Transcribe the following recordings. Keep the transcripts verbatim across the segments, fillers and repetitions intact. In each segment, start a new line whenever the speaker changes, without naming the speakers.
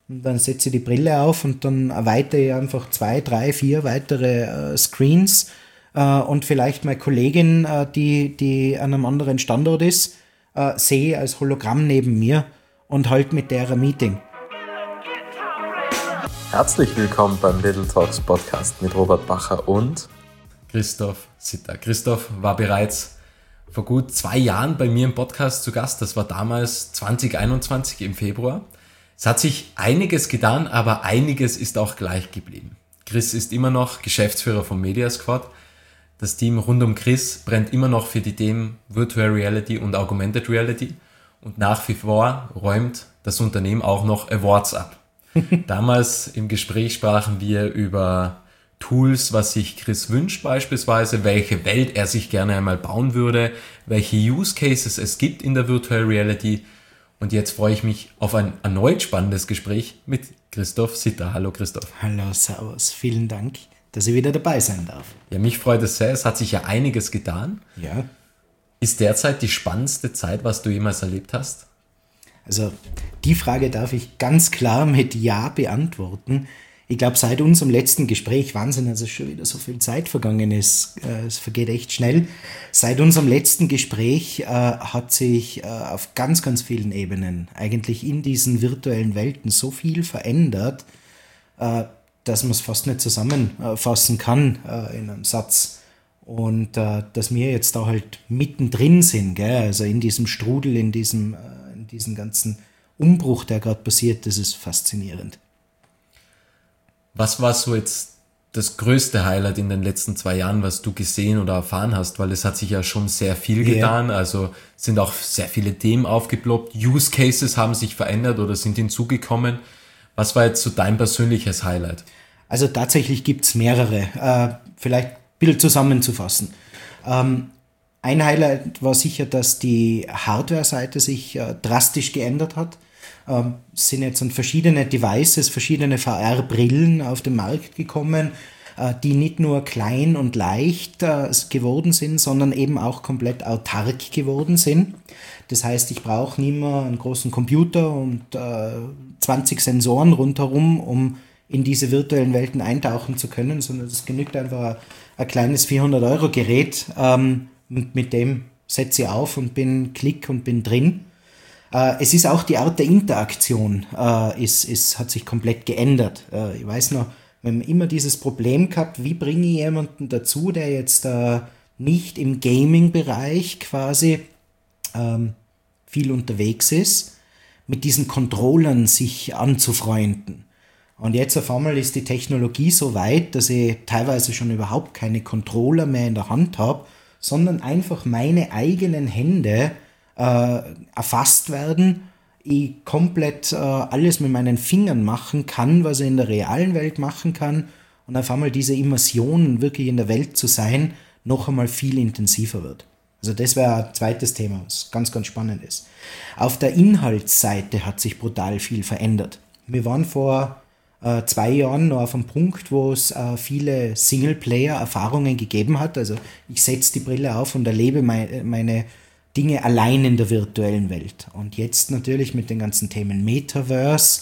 Und dann setze ich die Brille auf und dann erweitere ich einfach zwei, drei, vier weitere äh, Screens äh, und vielleicht meine Kollegin, äh, die, die an einem anderen Standort ist, äh, sehe als Hologramm neben mir und halt mit der ein Meeting.
Herzlich willkommen beim Little Talks Podcast mit Robert Bacher und
Christoph Sitter. Christoph war bereits vor gut zwei Jahren bei mir im Podcast zu Gast. Das war damals zwanzig einundzwanzig im Februar. Es hat sich einiges getan, aber einiges ist auch gleich geblieben. Chris ist immer noch Geschäftsführer von Media Squad. Das Team rund um Chris brennt immer noch für die Themen Virtual Reality und Augmented Reality. Und nach wie vor räumt das Unternehmen auch noch Awards ab. Damals im Gespräch sprachen wir über Tools, was sich Chris wünscht beispielsweise, welche Welt er sich gerne einmal bauen würde, welche Use Cases es gibt in der Virtual Reality. Und jetzt freue ich mich auf ein erneut spannendes Gespräch mit Christoph Sitter. Hallo Christoph.
Hallo, servus. Vielen Dank, dass ich wieder dabei sein darf.
Ja, mich freut es sehr. Es hat sich ja einiges getan.
Ja.
Ist derzeit die spannendste Zeit, was du jemals erlebt hast?
Also die Frage darf ich ganz klar mit Ja beantworten. Ich glaube, seit unserem letzten Gespräch, Wahnsinn, also schon wieder so viel Zeit vergangen ist, äh, es vergeht echt schnell. Seit unserem letzten Gespräch äh, hat sich äh, auf ganz, ganz vielen Ebenen eigentlich in diesen virtuellen Welten so viel verändert, äh, dass man es fast nicht zusammenfassen kann äh, in einem Satz. Und äh, dass wir jetzt da halt mittendrin sind, gell? Also in diesem Strudel, in diesem, äh, in diesem ganzen Umbruch, der gerade passiert, das ist faszinierend.
Was war so jetzt das größte Highlight in den letzten zwei Jahren, was du gesehen oder erfahren hast? Weil es hat sich ja schon sehr viel getan. Yeah. Also sind auch sehr viele Themen aufgeploppt. Use Cases haben sich verändert oder sind hinzugekommen. Was war jetzt so dein persönliches Highlight?
Also tatsächlich gibt's mehrere. Äh, vielleicht ein bisschen zusammenzufassen. Ähm, ein Highlight war sicher, dass die Hardware-Seite sich äh, drastisch geändert hat. Ähm, es sind jetzt verschiedene Devices, verschiedene V R-Brillen auf den Markt gekommen, äh, die nicht nur klein und leicht äh, geworden sind, sondern eben auch komplett autark geworden sind. Das heißt, ich brauche nicht mehr einen großen Computer und äh, zwanzig Sensoren rundherum, um in diese virtuellen Welten eintauchen zu können, sondern es genügt einfach ein, ein kleines vierhundert-Euro-Gerät, ähm, und mit dem setze ich auf und bin klick und bin drin. Äh, es ist auch die Art der Interaktion, äh, ist, ist, hat sich komplett geändert. Äh, ich weiß noch, wir haben immer dieses Problem gehabt, wie bringe ich jemanden dazu, der jetzt äh, nicht im Gaming-Bereich quasi ähm, viel unterwegs ist, mit diesen Controllern sich anzufreunden. Und jetzt auf einmal ist die Technologie so weit, dass ich teilweise schon überhaupt keine Controller mehr in der Hand habe, sondern einfach meine eigenen Hände äh, erfasst werden, ich komplett äh, alles mit meinen Fingern machen kann, was ich in der realen Welt machen kann, und auf einmal diese Immersion, wirklich in der Welt zu sein, noch einmal viel intensiver wird. Also das wäre ein zweites Thema, was ganz, ganz spannend ist. Auf der Inhaltsseite hat sich brutal viel verändert. Wir waren vor äh, zwei Jahren noch auf einem Punkt, wo es äh, viele Singleplayer-Erfahrungen gegeben hat. Also ich setze die Brille auf und erlebe meine, meine Dinge allein in der virtuellen Welt. Und jetzt natürlich mit den ganzen Themen Metaverse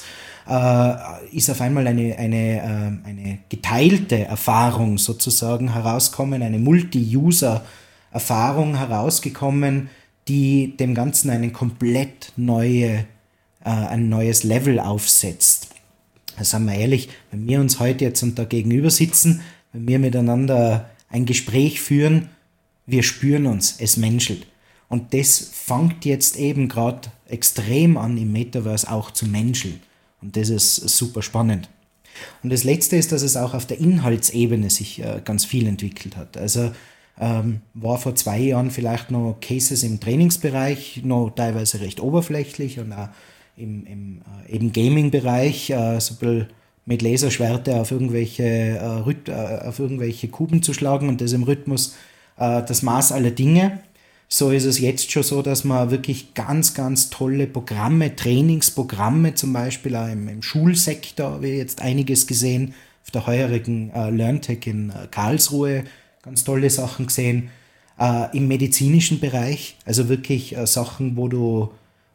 äh, ist auf einmal eine, eine, äh, eine geteilte Erfahrung sozusagen herauskommen, eine Multi-User-Erfahrung herausgekommen, die dem Ganzen einen komplett neue, äh, ein neues Level aufsetzt. Sagen wir ehrlich, wenn wir uns heute jetzt und da gegenüber sitzen, wenn wir miteinander ein Gespräch führen, wir spüren uns, es menschelt. Und das fängt jetzt eben gerade extrem an, im Metaverse auch zu menscheln. Und das ist super spannend. Und das Letzte ist, dass es auch auf der Inhaltsebene sich äh, ganz viel entwickelt hat. Also ähm, war vor zwei Jahren vielleicht noch Cases im Trainingsbereich, noch teilweise recht oberflächlich, und auch im, im äh, eben Gaming-Bereich, äh, so ein bisschen mit Laserschwerte auf irgendwelche, äh, Rhyth- äh, auf irgendwelche Kuben zu schlagen und das im Rhythmus äh, das Maß aller Dinge. So ist es jetzt schon so, dass man wirklich ganz, ganz tolle Programme, Trainingsprogramme zum Beispiel auch im, im Schulsektor, habe ich jetzt einiges gesehen, auf der heurigen äh, LearnTech in äh, Karlsruhe ganz tolle Sachen gesehen, äh, im medizinischen Bereich, also wirklich äh, Sachen, wo du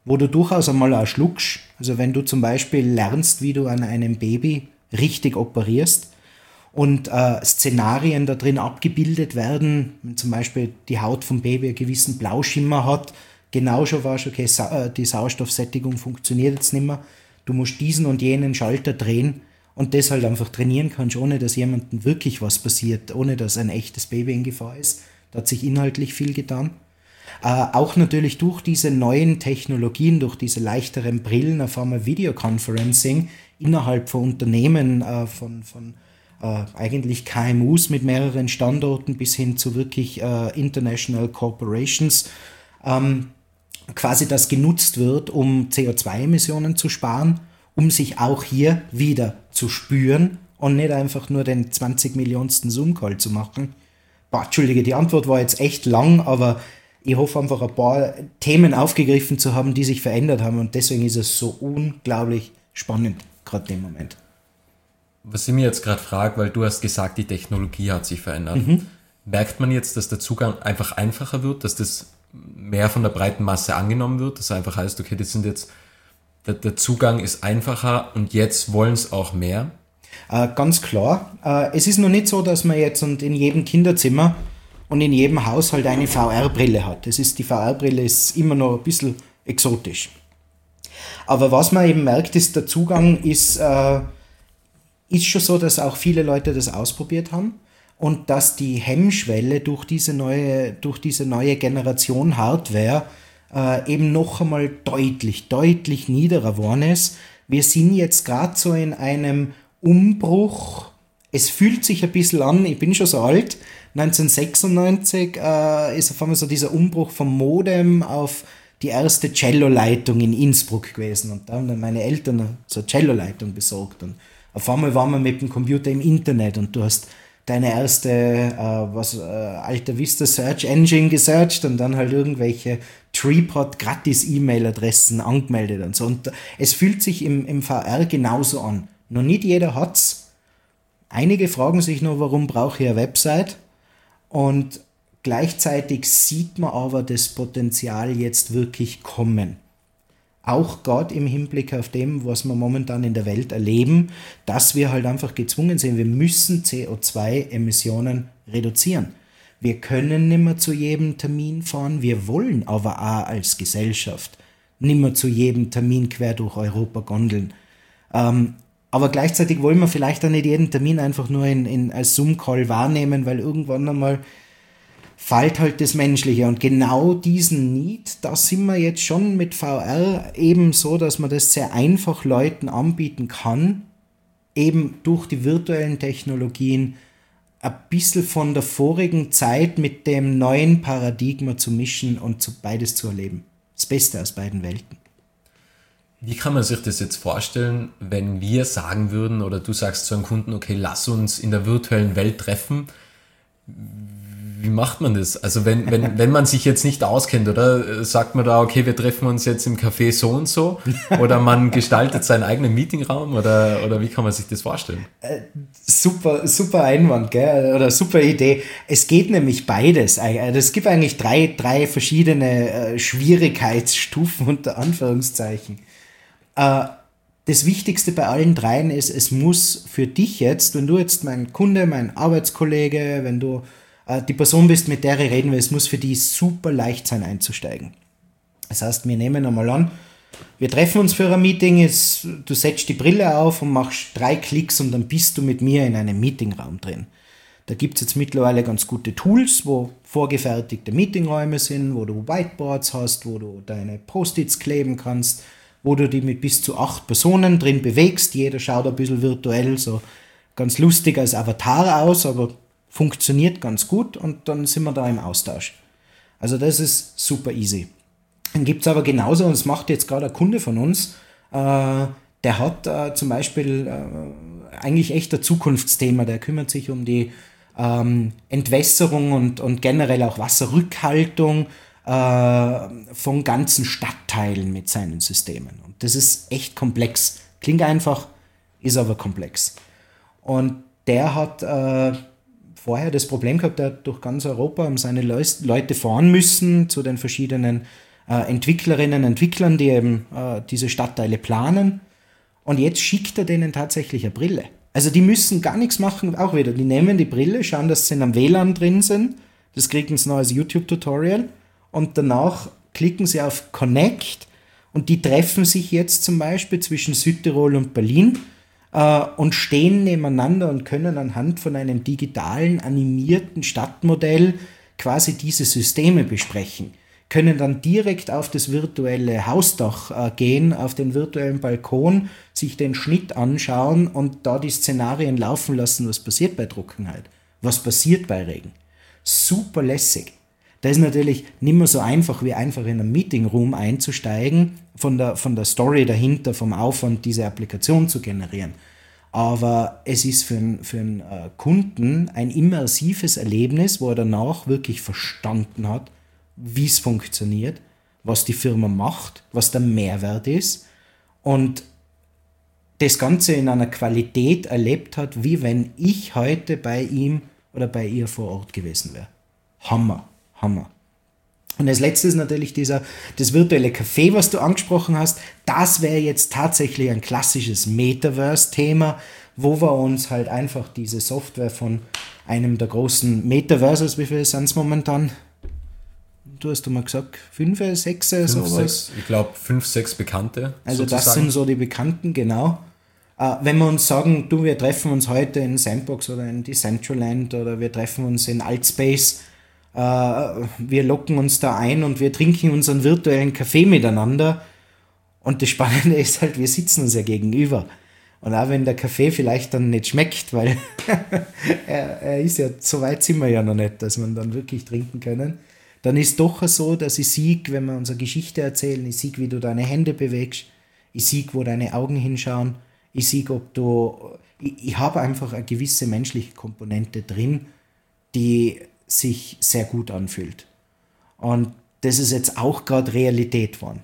wo du durchaus einmal auch schluckst. Also wenn du zum Beispiel lernst, wie du an einem Baby richtig operierst und äh, Szenarien da drin abgebildet werden, wenn zum Beispiel die Haut vom Baby einen gewissen Blauschimmer hat, genau schon weißt, okay, Sa- die Sauerstoffsättigung funktioniert jetzt nicht mehr, du musst diesen und jenen Schalter drehen und das halt einfach trainieren kannst, ohne dass jemandem wirklich was passiert, ohne dass ein echtes Baby in Gefahr ist. Da hat sich inhaltlich viel getan. Äh, auch natürlich durch diese neuen Technologien, durch diese leichteren Brillen, auf einmal Videoconferencing innerhalb von Unternehmen, äh, von, von äh, eigentlich K M Us mit mehreren Standorten bis hin zu wirklich äh, International Corporations, ähm, quasi das genutzt wird, um C O zwei Emissionen zu sparen, um sich auch hier wieder zu spüren und nicht einfach nur den zwanzig Millionensten Zoom-Call zu machen. Boah, Entschuldige, die Antwort war jetzt echt lang, aber ich hoffe einfach ein paar Themen aufgegriffen zu haben, die sich verändert haben und deswegen ist es so unglaublich spannend, gerade im Moment.
Was ich mir jetzt gerade frage, weil du hast gesagt, die Technologie hat sich verändert.
Mhm.
Merkt man jetzt, dass der Zugang einfach einfacher wird, dass das mehr von der breiten Masse angenommen wird, dass einfach heißt, okay, das sind jetzt, der, der Zugang ist einfacher und jetzt wollen es auch mehr?
Äh, ganz klar. Äh, es ist noch nicht so, dass man jetzt und in jedem Kinderzimmer und in jedem Haushalt eine V R-Brille hat. Das ist, die V R-Brille ist immer noch ein bisschen exotisch. Aber was man eben merkt, ist, der Zugang ist, äh, ist schon so, dass auch viele Leute das ausprobiert haben. Und dass die Hemmschwelle durch diese neue, durch diese neue Generation Hardware äh, eben noch einmal deutlich, deutlich niederer geworden ist. Wir sind jetzt gerade so in einem Umbruch. Es fühlt sich ein bisschen an, ich bin schon so alt, neunzehnhundertsechsundneunzig äh, ist auf einmal so dieser Umbruch vom Modem auf die erste Cello-Leitung in Innsbruck gewesen. Und da haben dann meine Eltern so eine Cello-Leitung besorgt. Und auf einmal waren wir mit dem Computer im Internet und du hast deine erste äh, was äh, Alta Vista Search Engine gesearcht und dann halt irgendwelche Treepod gratis E-Mail-Adressen angemeldet und so. Und es fühlt sich im, im V R genauso an. Noch nicht jeder hat's. Einige fragen sich nur, warum brauche ich eine Website? Und gleichzeitig sieht man aber das Potenzial jetzt wirklich kommen. Auch gerade im Hinblick auf dem, was wir momentan in der Welt erleben, dass wir halt einfach gezwungen sind, wir müssen C O zwei Emissionen reduzieren. Wir können nicht mehr zu jedem Termin fahren, wir wollen aber auch als Gesellschaft nicht mehr zu jedem Termin quer durch Europa gondeln. Ähm, aber gleichzeitig wollen wir vielleicht auch nicht jeden Termin einfach nur in, in, als Zoom-Call wahrnehmen, weil irgendwann einmal fällt halt das Menschliche. Und genau diesen Need, da sind wir jetzt schon mit V R eben so, dass man das sehr einfach Leuten anbieten kann, eben durch die virtuellen Technologien ein bisschen von der vorigen Zeit mit dem neuen Paradigma zu mischen und zu, beides zu erleben. Das Beste aus beiden Welten.
Wie kann man sich das jetzt vorstellen, wenn wir sagen würden oder du sagst zu einem Kunden, okay, lass uns in der virtuellen Welt treffen? Wie macht man das? Also wenn, wenn, wenn man sich jetzt nicht auskennt, oder sagt man da, okay, wir treffen uns jetzt im Café so und so, oder man gestaltet seinen eigenen Meetingraum, oder, oder wie kann man sich das vorstellen?
Äh, super, super Einwand, gell? Oder super Idee. Es geht nämlich beides. Es gibt eigentlich drei, drei verschiedene äh, Schwierigkeitsstufen unter Anführungszeichen. Äh, das Wichtigste bei allen dreien ist, es muss für dich jetzt, wenn du jetzt mein Kunde, mein Arbeitskollege, wenn du die Person bist, mit der ich reden will, es muss für die super leicht sein einzusteigen. Das heißt, wir nehmen einmal an, wir treffen uns für ein Meeting, ist, du setzt die Brille auf und machst drei Klicks und dann bist du mit mir in einem Meetingraum drin. Da gibt es jetzt mittlerweile ganz gute Tools, wo vorgefertigte Meetingräume sind, wo du Whiteboards hast, wo du deine Post-its kleben kannst, wo du die mit bis zu acht Personen drin bewegst. Jeder schaut ein bisschen virtuell so ganz lustig als Avatar aus, aber funktioniert ganz gut und dann sind wir da im Austausch. Also das ist super easy. Dann gibt es aber genauso, und das macht jetzt gerade ein Kunde von uns, äh, der hat äh, zum Beispiel äh, eigentlich echt ein Zukunftsthema, der kümmert sich um die ähm, Entwässerung und, und generell auch Wasserrückhaltung äh, von ganzen Stadtteilen mit seinen Systemen. Und das ist echt komplex. Klingt einfach, ist aber komplex. Und der hat äh, vorher das Problem gehabt, er hat durch ganz Europa um seine Leute fahren müssen zu den verschiedenen äh, Entwicklerinnen und Entwicklern, die eben äh, diese Stadtteile planen. Und jetzt schickt er denen tatsächlich eine Brille. Also die müssen gar nichts machen, auch wieder. Die nehmen die Brille, schauen, dass sie in einem W L A N drin sind. Das kriegen sie noch als YouTube-Tutorial. Und danach klicken sie auf Connect. Und die treffen sich jetzt zum Beispiel zwischen Südtirol und Berlin äh, und stehen nebeneinander und können anhand von einem digitalen, animierten Stadtmodell quasi diese Systeme besprechen. Können dann direkt auf das virtuelle Hausdach äh, gehen, auf den virtuellen Balkon, sich den Schnitt anschauen und da die Szenarien laufen lassen, was passiert bei Trockenheit, was passiert bei Regen. Super lässig. Das ist natürlich nicht mehr so einfach, wie einfach in einen Meeting-Room einzusteigen, von der, von der Story dahinter, vom Aufwand, diese Applikation zu generieren. Aber es ist für einen, für einen äh, Kunden ein immersives Erlebnis, wo er danach wirklich verstanden hat, wie es funktioniert, was die Firma macht, was der Mehrwert ist und das Ganze in einer Qualität erlebt hat, wie wenn ich heute bei ihm oder bei ihr vor Ort gewesen wäre. Hammer, Hammer. Und als letztes natürlich dieser, das virtuelle Café, was du angesprochen hast, das wäre jetzt tatsächlich ein klassisches Metaverse-Thema, wo wir uns halt einfach diese Software von einem der großen Metaverses, wie viele sind es momentan? Du hast doch mal gesagt, fünf, sechs, fünf, sowas.
Sechs, ich glaube, fünf, sechs Bekannte.
Also
sozusagen.
Das sind so die Bekannten, genau. Äh, wenn wir uns sagen, du, wir treffen uns heute in Sandbox oder in Decentraland oder wir treffen uns in Altspace, äh, wir locken uns da ein und wir trinken unseren virtuellen Kaffee miteinander. Und das Spannende ist halt, wir sitzen uns ja gegenüber. Und auch wenn der Kaffee vielleicht dann nicht schmeckt, weil er, er ist ja, so weit sind wir ja noch nicht, dass wir dann wirklich trinken können, dann ist doch so, dass ich sehe, wenn wir unsere Geschichte erzählen, ich sehe, wie du deine Hände bewegst, ich sehe, wo deine Augen hinschauen, ich sehe, ob du, ich, ich habe einfach eine gewisse menschliche Komponente drin, die sich sehr gut anfühlt. Und das ist jetzt auch gerade Realität geworden.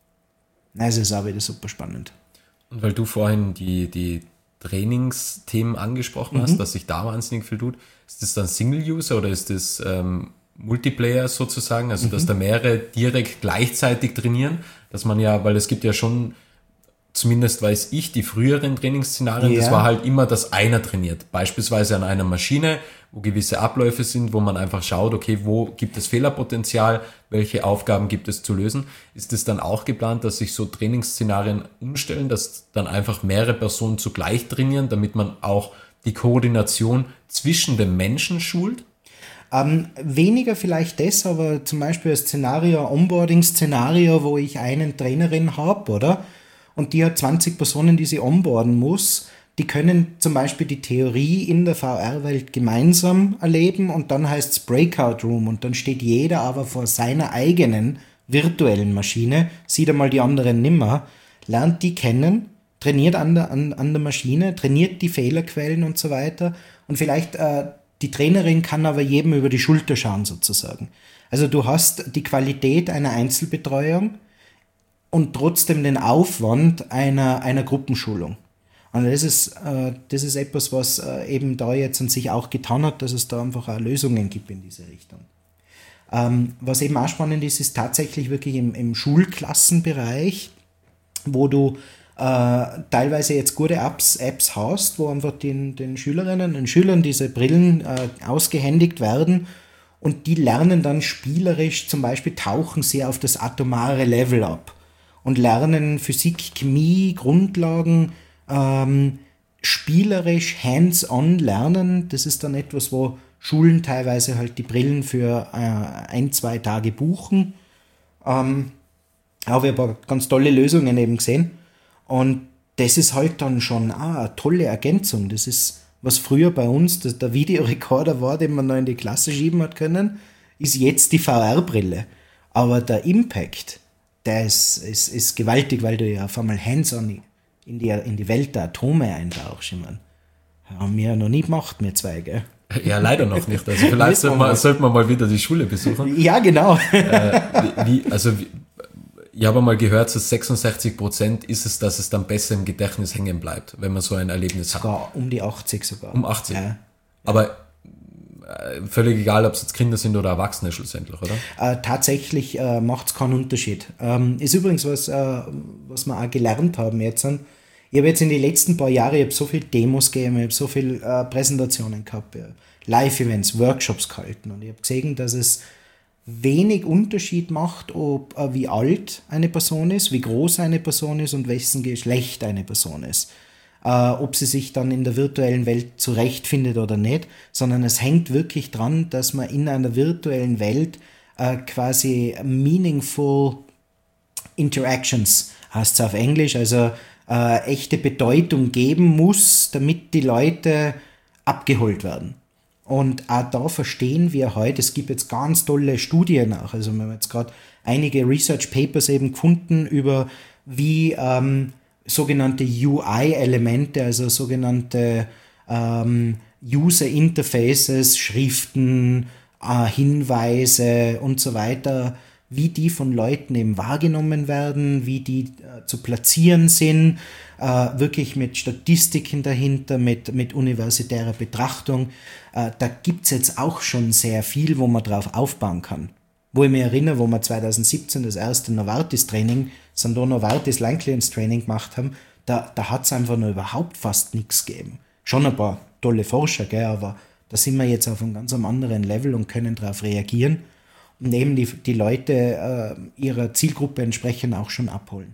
Also ist auch wieder super spannend.
Und weil du vorhin die, die Trainingsthemen angesprochen mhm. hast, dass sich da wahnsinnig viel tut, ist das dann Single-User oder ist das ähm, Multiplayer sozusagen, also mhm. dass da mehrere direkt gleichzeitig trainieren, dass man ja, weil es gibt ja schon, zumindest weiß ich, die früheren Trainingsszenarien, ja. das war halt immer, dass einer trainiert, beispielsweise an einer Maschine, wo gewisse Abläufe sind, wo man einfach schaut, okay, wo gibt es Fehlerpotenzial, welche Aufgaben gibt es zu lösen. Ist es dann auch geplant, dass sich so Trainingsszenarien umstellen, dass dann einfach mehrere Personen zugleich trainieren, damit man auch die Koordination zwischen den Menschen schult?
Ähm, weniger vielleicht das, aber zum Beispiel ein Szenario, ein Onboarding-Szenario, wo ich einen Trainerin habe, oder? Und die hat zwanzig Personen, die sie onboarden muss. Die können zum Beispiel die Theorie in der V R-Welt gemeinsam erleben und dann heißt es Breakout Room und dann steht jeder aber vor seiner eigenen virtuellen Maschine, sieht einmal die anderen nimmer, lernt die kennen, trainiert an der, an, an der Maschine, trainiert die Fehlerquellen und so weiter und vielleicht äh, die Trainerin kann aber jedem über die Schulter schauen sozusagen. Also du hast die Qualität einer Einzelbetreuung und trotzdem den Aufwand einer, einer Gruppenschulung. Und das ist, äh, das ist etwas, was äh, eben da jetzt an sich auch getan hat, dass es da einfach auch Lösungen gibt in diese Richtung. Ähm, was eben auch spannend ist, ist tatsächlich wirklich im, im Schulklassenbereich, wo du äh, teilweise jetzt gute Apps, Apps hast, wo einfach den, den Schülerinnen und Schülern diese Brillen äh, ausgehändigt werden und die lernen dann spielerisch, zum Beispiel tauchen sie auf das atomare Level ab und lernen Physik, Chemie, Grundlagen, ähm, spielerisch hands-on lernen. Das ist dann etwas, wo Schulen teilweise halt die Brillen für äh, ein, zwei Tage buchen. Ähm, habe ich aber ganz tolle Lösungen eben gesehen. Und das ist halt dann schon ah, eine tolle Ergänzung. Das ist, was früher bei uns das, der Videorekorder war, den man noch in die Klasse schieben hat können, ist jetzt die V R-Brille. Aber der Impact, der ist, ist, ist gewaltig, weil du ja auf einmal hands-on in die, in die Welt der Atome eintauchst. Ich meine, haben wir ja noch nie gemacht, wir zwei, gell?
Ja, leider noch nicht. Also vielleicht sollte man, sollte man mal wieder die Schule besuchen.
Ja, genau.
Äh, wie, also wie, ich habe mal gehört, so sechsundsechzig Prozent ist es, dass es dann besser im Gedächtnis hängen bleibt, wenn man so ein Erlebnis
sogar
hat.
Um die achtzig sogar.
Um achtzig.
Ja.
Aber völlig egal, ob es jetzt Kinder sind oder Erwachsene schlussendlich, oder?
Äh, tatsächlich äh, macht es keinen Unterschied. Ähm, ist übrigens was, äh, was wir auch gelernt haben jetzt. Ich habe jetzt in den letzten paar Jahren, ich habe so viele Demos gegeben, ich habe so viele äh, Präsentationen gehabt, Live-Events, Workshops gehalten und ich habe gesehen, dass es wenig Unterschied macht, ob äh, wie alt eine Person ist, wie groß eine Person ist und wessen Geschlecht eine Person ist. Äh, ob sie sich dann in der virtuellen Welt zurechtfindet oder nicht, sondern es hängt wirklich dran, dass man in einer virtuellen Welt äh, quasi meaningful interactions, heißt es auf Englisch, also äh, echte Bedeutung geben muss, damit die Leute abgeholt werden. Und auch da verstehen wir heute, es gibt jetzt ganz tolle Studien auch, also wir haben jetzt gerade einige Research Papers eben gefunden über wie ähm, sogenannte U I-Elemente, also sogenannte ähm, User Interfaces, Schriften, äh, Hinweise und so weiter, wie die von Leuten eben wahrgenommen werden, wie die äh, zu platzieren sind, äh, wirklich mit Statistiken dahinter, mit, mit universitärer Betrachtung. Äh, da gibt's jetzt auch schon sehr viel, wo man drauf aufbauen kann. Wo ich mich erinnere, wo wir zwanzig siebzehn das erste Novartis-Training, Sandoz Novartis Line-Clearance-Training gemacht haben, da, da hat's einfach noch überhaupt fast nichts gegeben. Schon ein paar tolle Forscher, gell, aber da sind wir jetzt auf einem ganz anderen Level und können darauf reagieren und eben die, die Leute äh, ihrer Zielgruppe entsprechend auch schon abholen.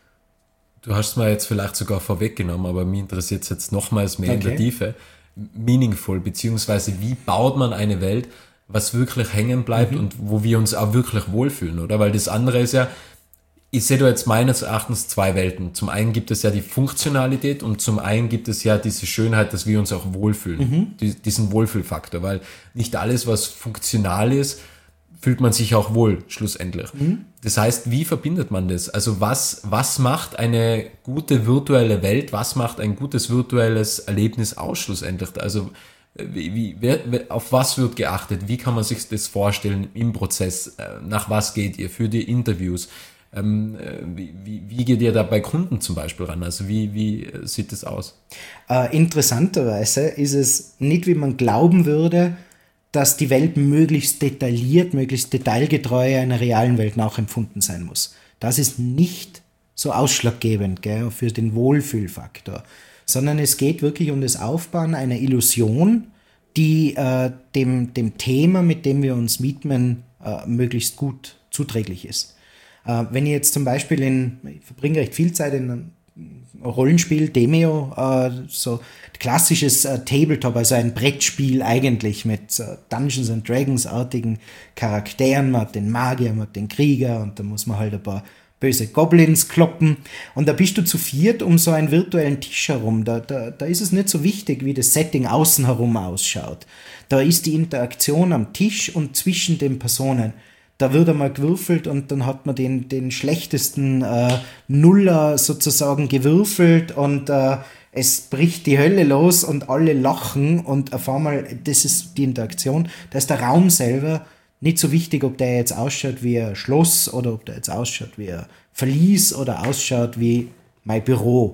Du hast es mir jetzt vielleicht sogar vorweggenommen, aber mich interessiert es jetzt nochmals mehr
Okay.
in der Tiefe. Meaningful, beziehungsweise wie baut man eine Welt, was wirklich hängen bleibt mhm. und wo wir uns auch wirklich wohlfühlen, oder? Weil das andere ist ja, ich sehe da jetzt meines Erachtens zwei Welten. Zum einen gibt es ja die Funktionalität und zum einen gibt es ja diese Schönheit, dass wir uns auch wohlfühlen.
Mhm.
Die, diesen Wohlfühlfaktor, weil nicht alles, was funktional ist, fühlt man sich auch wohl, schlussendlich. Mhm. Das heißt, wie verbindet man das? Also was, was macht eine gute virtuelle Welt, was macht ein gutes virtuelles Erlebnis aus, schlussendlich? Also wie, wie, wer, auf was wird geachtet? Wie kann man sich das vorstellen im Prozess? Nach was geht ihr für die Interviews? Ähm, wie, wie, wie geht ihr da bei Kunden zum Beispiel ran? Also wie, wie sieht das aus?
Äh, interessanterweise ist es nicht, wie man glauben würde, dass die Welt möglichst detailliert, möglichst detailgetreu einer realen Welt nachempfunden sein muss. Das ist nicht so ausschlaggebend, gell, für den Wohlfühlfaktor, sondern es geht wirklich um das Aufbauen einer Illusion, die äh, dem, dem Thema, mit dem wir uns widmen, äh, möglichst gut zuträglich ist. Äh, wenn ich jetzt zum Beispiel in, ich verbringe recht viel Zeit in einem Rollenspiel, Demeo, äh, so klassisches äh, Tabletop, also ein Brettspiel eigentlich mit äh, Dungeons and Dragons artigen Charakteren, man hat den Magier, man hat den Krieger und da muss man halt ein paar böse Goblins kloppen und da bist du zu viert um so einen virtuellen Tisch herum, da, da, da ist es nicht so wichtig, wie das Setting außen herum ausschaut. Da ist die Interaktion am Tisch und zwischen den Personen. Da wird einmal gewürfelt und dann hat man den, den schlechtesten äh, Nuller sozusagen gewürfelt und äh, es bricht die Hölle los und alle lachen und auf einmal, das ist die Interaktion, da ist der Raum selber nicht so wichtig, ob der jetzt ausschaut wie ein Schloss oder ob der jetzt ausschaut wie ein Verlies oder ausschaut wie mein Büro.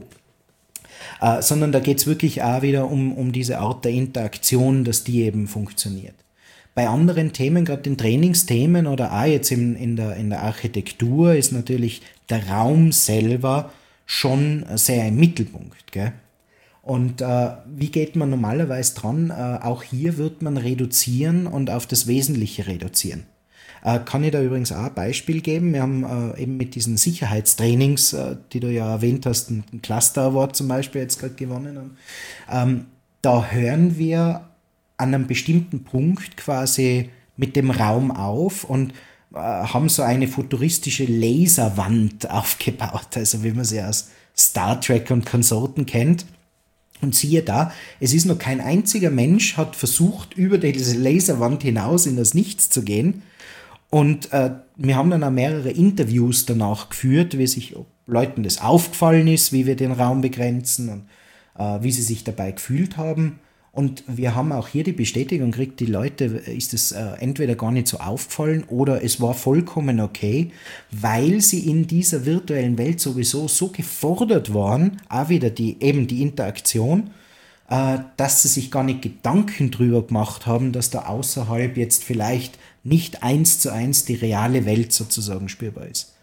Äh, sondern da geht es wirklich auch wieder um, um diese Art der Interaktion, dass die eben funktioniert. Bei anderen Themen, gerade den Trainingsthemen oder auch jetzt in, in, der, in der Architektur, ist natürlich der Raum selber schon sehr im Mittelpunkt. Gell? Und äh, wie geht man normalerweise dran? Äh, auch hier wird man reduzieren und auf das Wesentliche reduzieren. Äh, kann ich da übrigens auch ein Beispiel geben? Wir haben äh, eben mit diesen Sicherheitstrainings, äh, die du ja erwähnt hast, einen Cluster Award zum Beispiel jetzt gerade gewonnen haben, ähm, da hören wir an einem bestimmten Punkt quasi mit dem Raum auf und äh, haben so eine futuristische Laserwand aufgebaut, also wie man sie aus Star Trek und Konsorten kennt. Und siehe da, es ist noch kein einziger Mensch hat versucht, über diese Laserwand hinaus in das Nichts zu gehen. Und äh, wir haben dann auch mehrere Interviews danach geführt, wie sich Leuten das aufgefallen ist, wie wir den Raum begrenzen und äh, wie sie sich dabei gefühlt haben. Und wir haben auch hier die Bestätigung gekriegt, die Leute ist es äh, entweder gar nicht so aufgefallen oder es war vollkommen okay, weil sie in dieser virtuellen Welt sowieso so gefordert waren, auch wieder die, eben die Interaktion, äh, dass sie sich gar nicht Gedanken drüber gemacht haben, dass da außerhalb jetzt vielleicht nicht eins zu eins die reale Welt sozusagen spürbar ist.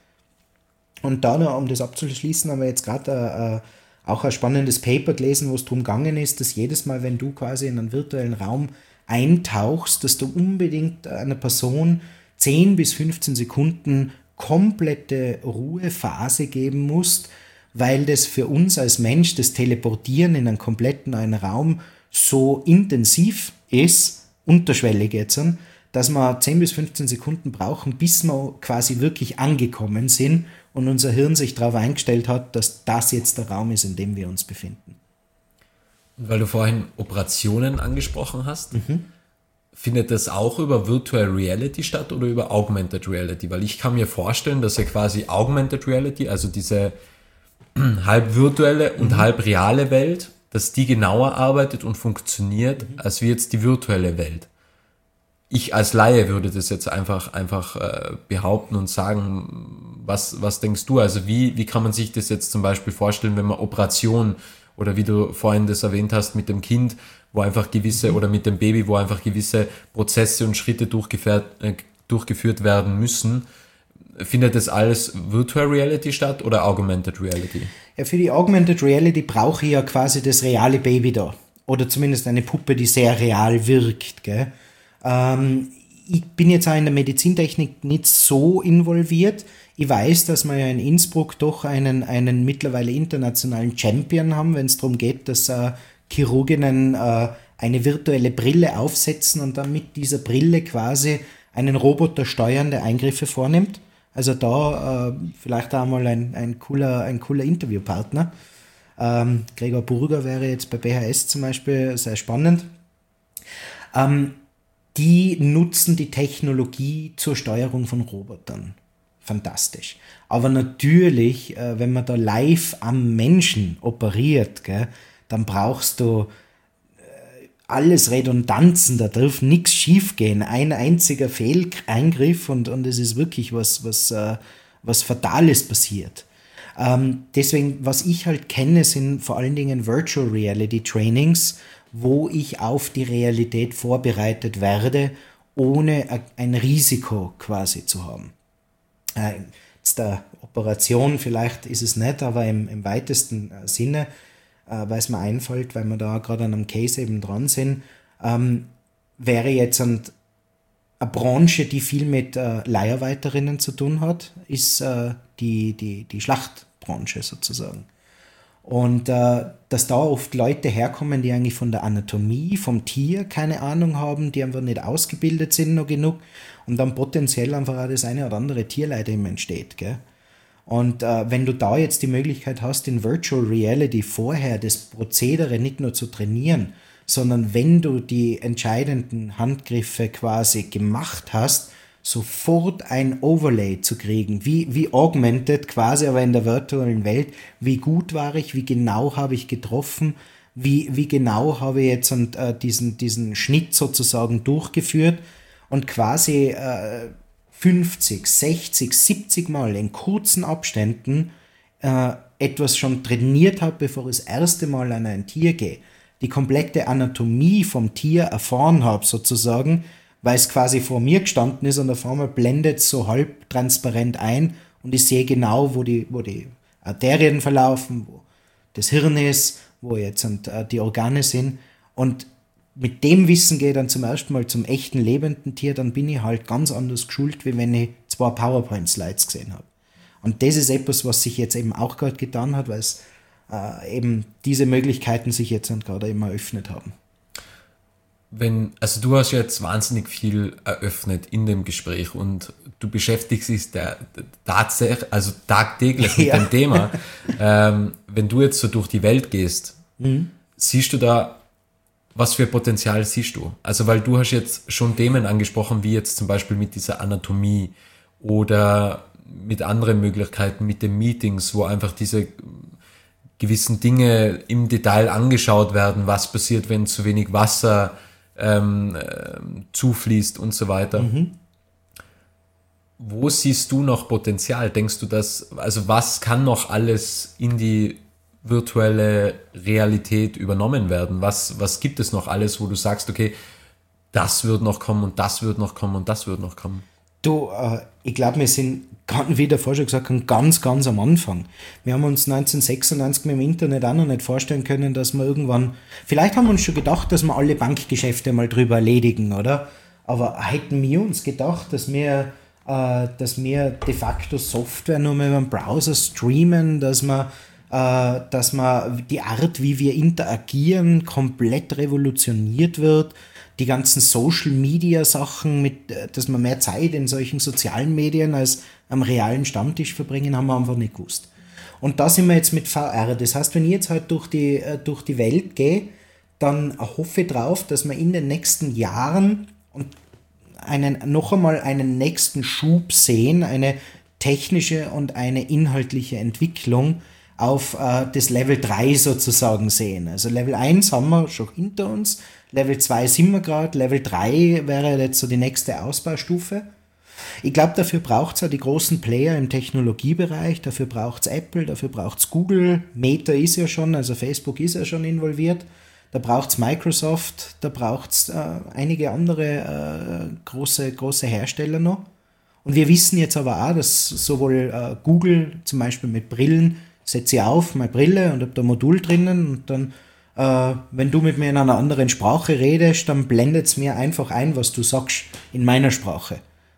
Und da noch, um das abzuschließen, haben wir jetzt gerade äh, auch ein spannendes Paper gelesen, wo es darum gegangen ist, dass jedes Mal, wenn du quasi in einen virtuellen Raum eintauchst, dass du unbedingt einer Person zehn bis fünfzehn Sekunden komplette Ruhephase geben musst, weil das für uns als Mensch, das Teleportieren in einen kompletten neuen Raum so intensiv ist, unterschwellig jetzt, dass wir zehn bis fünfzehn Sekunden brauchen, bis wir quasi wirklich angekommen sind und unser Hirn sich darauf eingestellt hat, dass das jetzt der Raum ist, in dem wir uns befinden.
Weil du vorhin Operationen angesprochen hast,
Mhm.
findet das auch über Virtual Reality statt oder über Augmented Reality? Weil ich kann mir vorstellen, dass ja quasi Augmented Reality, also diese halb virtuelle und mhm. halb reale Welt, dass die genauer arbeitet und funktioniert, mhm. als wie jetzt die virtuelle Welt. Ich als Laie würde das jetzt einfach, einfach äh, behaupten und sagen, was, was denkst du? Also wie, wie kann man sich das jetzt zum Beispiel vorstellen, wenn man Operationen oder wie du vorhin das erwähnt hast mit dem Kind, wo einfach gewisse, oder mit dem Baby, wo einfach gewisse Prozesse und Schritte durchgeführt, äh, durchgeführt werden müssen. Findet das alles Virtual Reality statt oder Augmented Reality?
Ja, für die Augmented Reality brauche ich ja quasi das reale Baby da. Oder zumindest eine Puppe, die sehr real wirkt. Gell? Ähm, ich bin jetzt auch in der Medizintechnik nicht so involviert. Ich weiß, dass wir ja in Innsbruck doch einen, einen mittlerweile internationalen Champion haben, wenn es darum geht, dass äh, Chirurginnen äh, eine virtuelle Brille aufsetzen und dann mit dieser Brille quasi einen Roboter steuern, der Eingriffe vornimmt. Also da äh, vielleicht auch mal ein, ein, cooler, ein cooler Interviewpartner. Ähm, Gregor Burger wäre jetzt bei B H S zum Beispiel sehr spannend. Ähm, die nutzen die Technologie zur Steuerung von Robotern. Fantastisch. Aber natürlich, äh, wenn man da live am Menschen operiert, gell, dann brauchst du äh, alles Redundanzen, da darf nichts schief gehen. Ein einziger Fehleingriff und, und es ist wirklich was, was, äh, was Fatales passiert. Ähm, deswegen, was ich halt kenne, sind vor allen Dingen Virtual Reality Trainings, wo ich auf die Realität vorbereitet werde, ohne ein Risiko quasi zu haben. Äh, jetzt der Operation vielleicht ist es nicht, aber im, im weitesten Sinne, äh, weil es mir einfällt, weil wir da gerade an einem Case eben dran sind, ähm, wäre jetzt ein, eine Branche, die viel mit äh, Leiharbeiterinnen zu tun hat, ist äh, die, die, die Schlachtbranche sozusagen. Und äh, dass da oft Leute herkommen, die eigentlich von der Anatomie, vom Tier keine Ahnung haben, die einfach nicht ausgebildet sind noch genug und dann potenziell einfach auch das eine oder andere Tierleid eben entsteht. Gell? Und äh, wenn du da jetzt die Möglichkeit hast, in Virtual Reality vorher das Prozedere nicht nur zu trainieren, sondern wenn du die entscheidenden Handgriffe quasi gemacht hast, sofort ein Overlay zu kriegen, wie, wie augmented quasi, aber in der virtuellen Welt, wie gut war ich, wie genau habe ich getroffen, wie, wie genau habe ich jetzt und, äh, diesen, diesen Schnitt sozusagen durchgeführt und quasi äh, fünfzig, sechzig, siebzig Mal in kurzen Abständen äh, etwas schon trainiert habe, bevor ich das erste Mal an ein Tier gehe, die komplette Anatomie vom Tier erfahren habe sozusagen, weil es quasi vor mir gestanden ist und auf einmal blendet es so halb transparent ein und ich sehe genau, wo die, wo die Arterien verlaufen, wo das Hirn ist, wo jetzt und, äh, die Organe sind. Und mit dem Wissen gehe ich dann zum ersten Mal zum echten lebenden Tier, dann bin ich halt ganz anders geschult, wie wenn ich zwei PowerPoint-Slides gesehen habe. Und das ist etwas, was sich jetzt eben auch gerade getan hat, weil es äh, eben diese Möglichkeiten sich jetzt gerade eben eröffnet haben.
Wenn, also du hast jetzt wahnsinnig viel eröffnet in dem Gespräch und du beschäftigst dich der, der tatsächlich, also tagtäglich mit ja. dem Thema. Ähm, wenn du jetzt so durch die Welt gehst, mhm. siehst du da, was für Potenzial siehst du? Also weil du hast jetzt schon Themen angesprochen, wie jetzt zum Beispiel mit dieser Anatomie oder mit anderen Möglichkeiten, mit den Meetings, wo einfach diese gewissen Dinge im Detail angeschaut werden, was passiert, wenn zu wenig Wasser Ähm, äh, zufließt und so weiter. Mhm. Wo siehst du noch Potenzial? Denkst du, dass, also was kann noch alles in die virtuelle Realität übernommen werden? Was, was gibt es noch alles, wo du sagst, okay, das wird noch kommen und das wird noch kommen und das wird noch kommen?
Du, äh, ich glaube, wir sind, wie der vorher schon gesagt hat, ganz, ganz am Anfang. Wir haben uns neunzehnhundertsechsundneunzig mit dem Internet auch noch nicht vorstellen können, dass wir irgendwann, vielleicht haben wir uns schon gedacht, dass wir alle Bankgeschäfte mal drüber erledigen, oder? Aber hätten wir uns gedacht, dass wir, äh, dass wir de facto Software nur mal über den Browser streamen, dass wir, äh, dass wir die Art, wie wir interagieren, komplett revolutioniert wird, die ganzen Social-Media-Sachen, mit, dass wir mehr Zeit in solchen sozialen Medien als am realen Stammtisch verbringen, haben wir einfach nicht gewusst. Und da sind wir jetzt mit V R. Das heißt, wenn ich jetzt halt durch die, durch die Welt gehe, dann hoffe ich drauf, dass wir in den nächsten Jahren und einen, noch einmal einen nächsten Schub sehen, eine technische und eine inhaltliche Entwicklung auf äh, das Level drei sozusagen sehen. Also Level eins haben wir schon hinter uns, Level zwei sind wir gerade, Level drei wäre jetzt so die nächste Ausbaustufe. Ich glaube, dafür braucht es ja die großen Player im Technologiebereich, dafür braucht es Apple, dafür braucht es Google, Meta ist ja schon, also Facebook ist ja schon involviert, da braucht es Microsoft, da braucht es äh, einige andere äh, große, große Hersteller noch. Und wir wissen jetzt aber auch, dass sowohl äh, Google zum Beispiel mit Brillen, setze ich auf, meine Brille und habe da ein Modul drinnen und dann, äh, wenn du mit mir in einer anderen Sprache redest, dann blendet es mir einfach ein, was du sagst in meiner Sprache.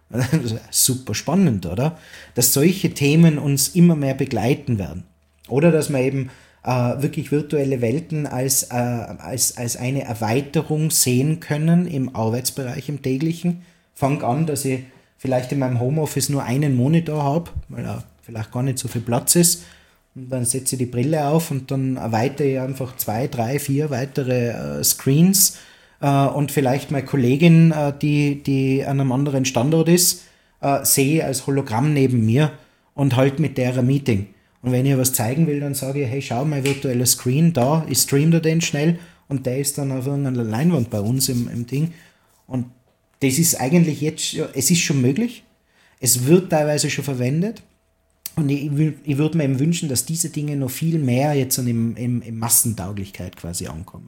Super spannend, oder? Dass solche Themen uns immer mehr begleiten werden. Oder dass wir eben äh, wirklich virtuelle Welten als, äh, als, als eine Erweiterung sehen können im Arbeitsbereich, im täglichen. Fang an, dass ich vielleicht in meinem Homeoffice nur einen Monitor habe, weil er vielleicht gar nicht so viel Platz ist. Und dann setze ich die Brille auf und dann erweitere ich einfach zwei, drei, vier weitere äh, Screens äh, und vielleicht meine Kollegin, äh, die, die an einem anderen Standort ist, äh, sehe als Hologramm neben mir und halt mit der ein Meeting. Und wenn ich was zeigen will, dann sage ich, hey, schau, mein virtueller Screen da, ich stream da den schnell und der ist dann auf irgendeiner Leinwand bei uns im, im Ding. Und das ist eigentlich jetzt, es ist schon möglich, es wird teilweise schon verwendet. Und ich, ich würde mir eben wünschen, dass diese Dinge noch viel mehr jetzt im, im, im Massentauglichkeit quasi ankommen.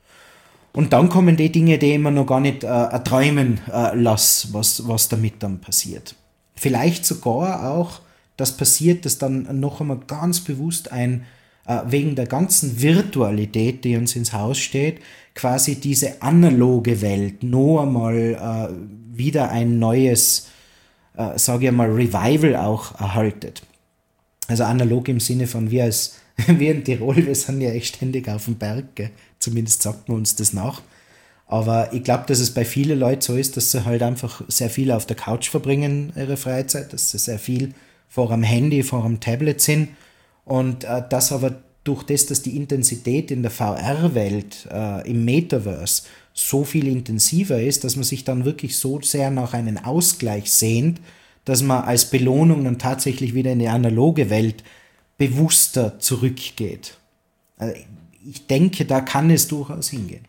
Und dann kommen die Dinge, die ich mir noch gar nicht äh, erträumen äh, lasse, was, was damit dann passiert. Vielleicht sogar auch, dass passiert, dass dann noch einmal ganz bewusst ein, äh, wegen der ganzen Virtualität, die uns ins Haus steht, quasi diese analoge Welt noch einmal äh, wieder ein neues, äh, sage ich mal, Revival auch erhaltet. Also analog im Sinne von wir als wir in Tirol, wir sind ja echt ständig auf dem Berg, gell? Zumindest sagt man uns das nach. Aber ich glaube, dass es bei vielen Leuten so ist, dass sie halt einfach sehr viel auf der Couch verbringen, ihre Freizeit, dass sie sehr viel vor einem Handy, vor einem Tablet sind und äh, das aber durch das, dass die Intensität in der V R-Welt, äh, im Metaverse so viel intensiver ist, dass man sich dann wirklich so sehr nach einem Ausgleich sehnt, dass man als Belohnung dann tatsächlich wieder in die analoge Welt bewusster zurückgeht. Also ich denke, da kann es durchaus hingehen.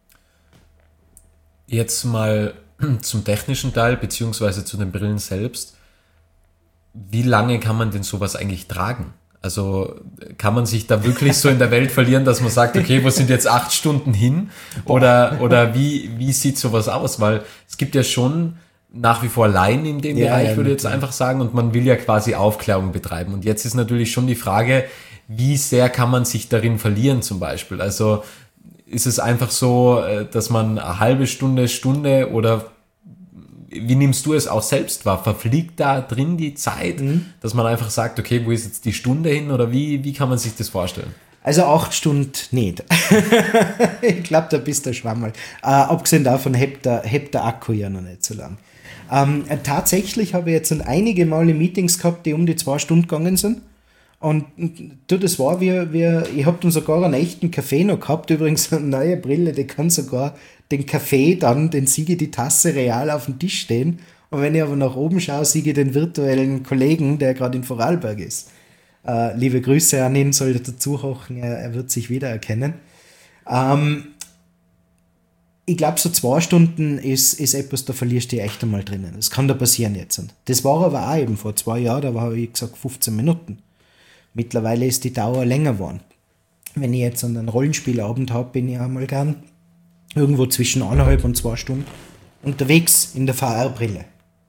Jetzt mal zum technischen Teil, beziehungsweise zu den Brillen selbst. Wie lange kann man denn sowas eigentlich tragen? Also kann man sich da wirklich so in der Welt verlieren, dass man sagt, okay, wo sind jetzt acht Stunden hin? Oder, oder wie, wie sieht sowas aus? Weil es gibt ja schon nach wie vor Laien in dem ja, Bereich, ja, würde ich jetzt einfach sagen, und man will ja quasi Aufklärung betreiben. Und jetzt ist natürlich schon die Frage, wie sehr kann man sich darin verlieren zum Beispiel? Also ist es einfach so, dass man eine halbe Stunde, Stunde oder wie nimmst du es auch selbst wahr? Verfliegt da drin die Zeit, mhm. dass man einfach sagt, okay, wo ist jetzt die Stunde hin oder wie, wie kann man sich das vorstellen?
Also acht Stunden nicht. Ich glaube, da bist du Schwammerl. Äh, abgesehen davon hebt der, hebt der Akku ja noch nicht so lang. Ähm, tatsächlich habe ich jetzt einige Male Meetings gehabt, die um die zwei Stunden gegangen sind. Und du, das war wie, wie ich habe dann sogar einen echten Kaffee noch gehabt, übrigens eine neue Brille, die kann sogar den Kaffee dann, den sehe ich die Tasse real auf dem Tisch stehen. Und wenn ich aber nach oben schaue, sehe ich den virtuellen Kollegen, der gerade in Vorarlberg ist. Äh, liebe Grüße an ihn, soll dazu hochen, er, er wird sich wiedererkennen. Ähm, ich glaube, so zwei Stunden ist, ist etwas, da verlierst du dich echt einmal drinnen. Das kann da passieren jetzt. Das war aber auch eben vor zwei Jahren, da habe ich gesagt fünfzehn Minuten. Mittlerweile ist die Dauer länger geworden. wenn ich jetzt einen Rollenspielabend habe, bin ich einmal gern irgendwo zwischen eineinhalb und zwei Stunden unterwegs in der V R-Brille.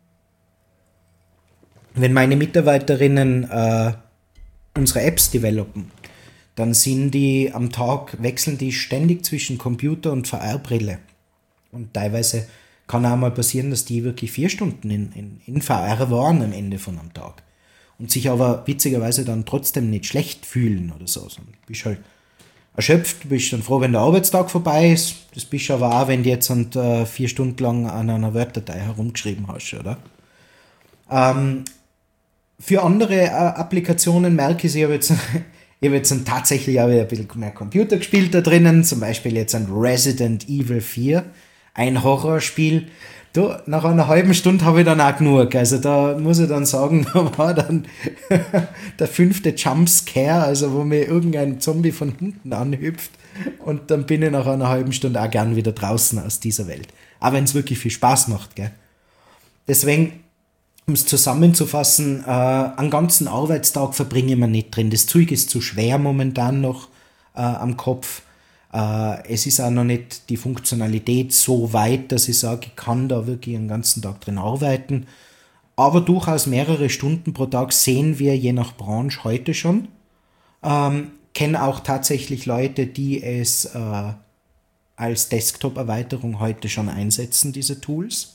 Wenn meine Mitarbeiterinnen äh, unsere Apps developen, dann sind die am Tag, wechseln die ständig zwischen Computer und V R-Brille. Und teilweise kann auch mal passieren, dass die wirklich vier Stunden in, in, in V R waren am Ende von einem Tag. Und sich aber witzigerweise dann trotzdem nicht schlecht fühlen oder so. Du bist halt erschöpft, du bist dann froh, wenn der Arbeitstag vorbei ist. Das bist du aber auch, wenn du jetzt und, äh, vier Stunden lang an einer Word-Datei herumgeschrieben hast, oder? Ähm, für andere äh, Applikationen merke ich, ich habe jetzt, ich habe jetzt tatsächlich auch ein bisschen mehr Computer gespielt da drinnen, zum Beispiel jetzt ein Resident Evil vier, ein Horrorspiel. Du, nach einer halben Stunde habe ich dann auch genug. Also da muss ich dann sagen, da war dann der fünfte Jumpscare, also wo mir irgendein Zombie von hinten anhüpft und dann bin ich nach einer halben Stunde auch gern wieder draußen aus dieser Welt. Aber wenn es wirklich viel Spaß macht, gell. Deswegen, um es zusammenzufassen, äh, einen ganzen Arbeitstag verbringe ich mir nicht drin. Das Zeug ist zu schwer momentan noch äh, am Kopf. Uh, es ist auch noch nicht die Funktionalität so weit, dass ich sage, ich kann da wirklich den ganzen Tag drin arbeiten. Aber durchaus mehrere Stunden pro Tag sehen wir je nach Branche heute schon. Ähm, kenne auch tatsächlich Leute, die es äh, als Desktop-Erweiterung heute schon einsetzen, diese Tools.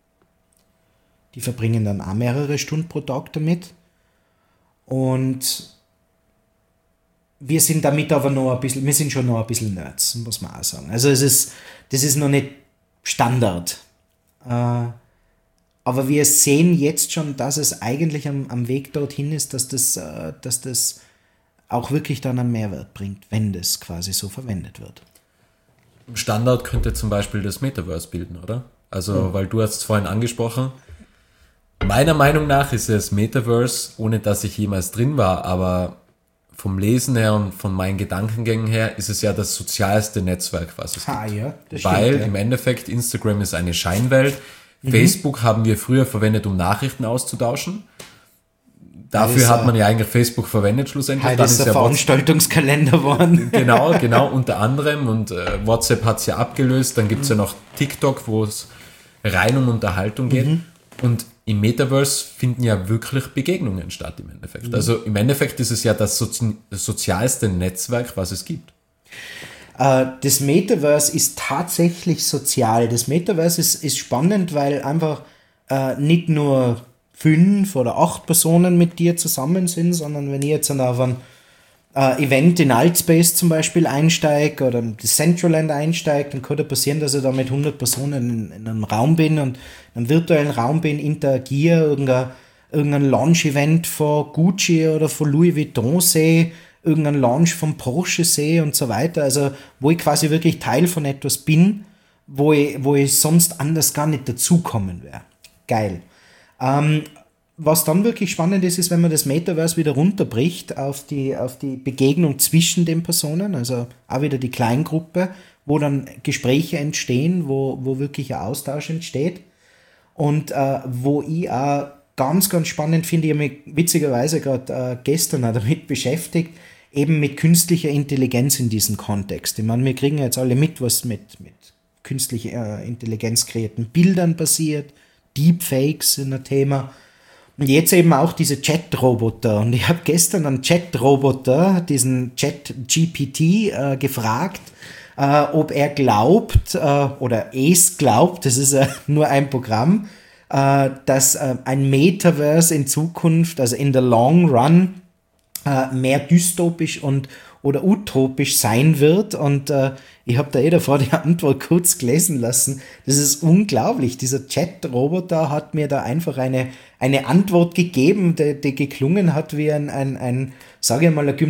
Die verbringen dann auch mehrere Stunden pro Tag damit. Und wir sind damit aber noch ein bisschen, wir sind schon noch ein bisschen Nerds, muss man auch sagen. Also es ist, das ist noch nicht Standard. Äh, aber wir sehen jetzt schon, dass es eigentlich am, am Weg dorthin ist, dass das, äh, dass das auch wirklich dann einen Mehrwert bringt, wenn das quasi so verwendet wird.
Standard könnte zum Beispiel das Metaverse bilden, oder? Also, mhm. weil du hast es vorhin angesprochen. Meiner Meinung nach ist es Metaverse, ohne dass ich jemals drin war, aber vom Lesen her und von meinen Gedankengängen her ist es ja das sozialste Netzwerk, was es
ah,
gibt.
Ja, das
Weil
stimmt, ja.
im Endeffekt Instagram ist eine Scheinwelt. Mhm. Facebook haben wir früher verwendet, um Nachrichten auszutauschen. Dafür
ist,
hat man ja eigentlich Facebook verwendet schlussendlich.
Dann
Dann
ist
ist
der
ja
Veranstaltungskalender geworden.
Genau, genau, unter anderem. Und äh, WhatsApp hat es ja abgelöst. Dann gibt es mhm. ja noch TikTok, wo es rein um Unterhaltung geht. Mhm. Und im Metaverse finden ja wirklich Begegnungen statt im Endeffekt. Mhm. Also im Endeffekt ist es ja das, Sozi- das sozialste Netzwerk, was es gibt.
Uh, das Metaverse ist tatsächlich sozial. Das Metaverse ist, ist spannend, weil einfach uh, nicht nur fünf oder acht Personen mit dir zusammen sind, sondern wenn ich jetzt auf ein uh, Event in Altspace zum Beispiel einsteige oder in Decentraland einsteige, dann kann da passieren, dass ich da mit hundert Personen in, in einem Raum bin und in einem virtuellen Raum bin, interagiere, irgendein, irgendein Launch-Event von Gucci oder von Louis Vuitton sehe, irgendein Launch von Porsche sehe und so weiter. Also wo ich quasi wirklich Teil von etwas bin, wo ich, wo ich sonst anders gar nicht dazukommen wäre. Geil. Ähm, was dann wirklich spannend ist, ist, wenn man das Metaverse wieder runterbricht auf die, auf die Begegnung zwischen den Personen, also auch wieder die Kleingruppe, wo dann Gespräche entstehen, wo, wo wirklich ein Austausch entsteht und äh, wo ich auch ganz, ganz spannend finde, ich habe mich witzigerweise gerade äh, gestern auch damit beschäftigt, eben mit künstlicher Intelligenz in diesem Kontext. Ich meine, wir kriegen jetzt alle mit, was mit, mit künstlicher äh, Intelligenz kreierten Bildern passiert, Deepfakes sind ein Thema. Und jetzt eben auch diese Chat-Roboter. Und ich habe gestern einen Chat-Roboter, diesen Chat-G P T, äh, gefragt, äh, ob er glaubt, äh, oder es glaubt, das ist äh, nur ein Programm, äh, dass äh, ein Metaverse in Zukunft, also in the long run, äh, mehr dystopisch und oder utopisch sein wird. Und äh, ich habe da eh davor die Antwort kurz gelesen lassen. Das ist unglaublich. Dieser Chat-Roboter hat mir da einfach eine, eine Antwort gegeben, die, die geklungen hat wie ein, ein, ein sage ich mal, ein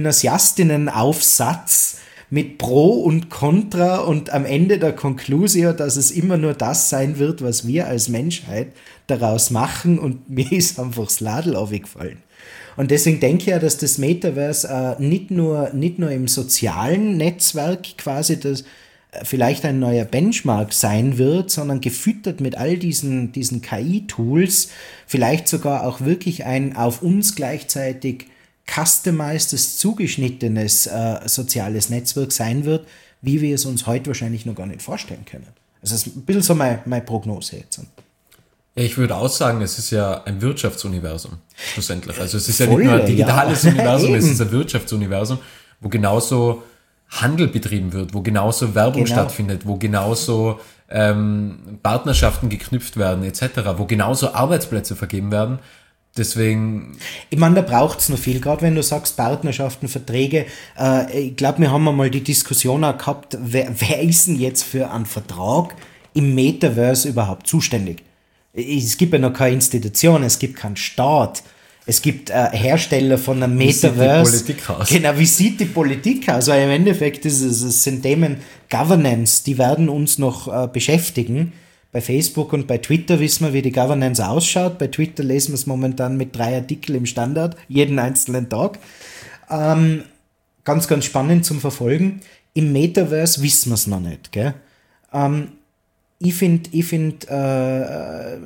Gymnasiastinnen-Aufsatz mit Pro und Contra und am Ende der Conclusio, dass es immer nur das sein wird, was wir als Menschheit daraus machen, und mir ist einfach das Ladl aufgefallen. Und deswegen denke ich ja, dass das Metaverse äh, nicht nur, nicht nur im sozialen Netzwerk quasi das äh, vielleicht ein neuer Benchmark sein wird, sondern gefüttert mit all diesen, diesen K I-Tools vielleicht sogar auch wirklich ein auf uns gleichzeitig customizedes, zugeschnittenes äh, soziales Netzwerk sein wird, wie wir es uns heute wahrscheinlich noch gar nicht vorstellen können. Also das ist ein bisschen so meine, meine Prognose jetzt.
Ja, ich würde auch sagen, es ist ja ein Wirtschaftsuniversum, schlussendlich. Also es ist
Voll,
ja nicht nur ein digitales
ja.
Universum, es
Eben.
ist ein Wirtschaftsuniversum, wo genauso Handel betrieben wird, wo genauso Werbung
Genau.
stattfindet, wo genauso ähm, Partnerschaften geknüpft werden, et cetera, wo genauso Arbeitsplätze vergeben werden. Deswegen,
Ich meine, da braucht es noch viel, gerade wenn du sagst Partnerschaften, Verträge. Äh, ich glaube, wir haben einmal die Diskussion auch gehabt, wer, wer ist denn jetzt für einen Vertrag im Metaverse überhaupt zuständig? Es gibt ja noch keine Institution, es gibt keinen Staat, es gibt äh, Hersteller von einem
Wie sieht die
Metaverse.
Politik aus?
Genau, wie sieht die Politik aus? Also im Endeffekt ist es, es sind Themen Governance, die werden uns noch äh, beschäftigen. Bei Facebook und bei Twitter wissen wir, wie die Governance ausschaut. Bei Twitter lesen wir es momentan mit drei Artikeln im Standard, jeden einzelnen Tag. Ähm, ganz, ganz spannend zum Verfolgen. Im Metaverse wissen wir es noch nicht. Gell? Ähm, ich finde, ich find, äh,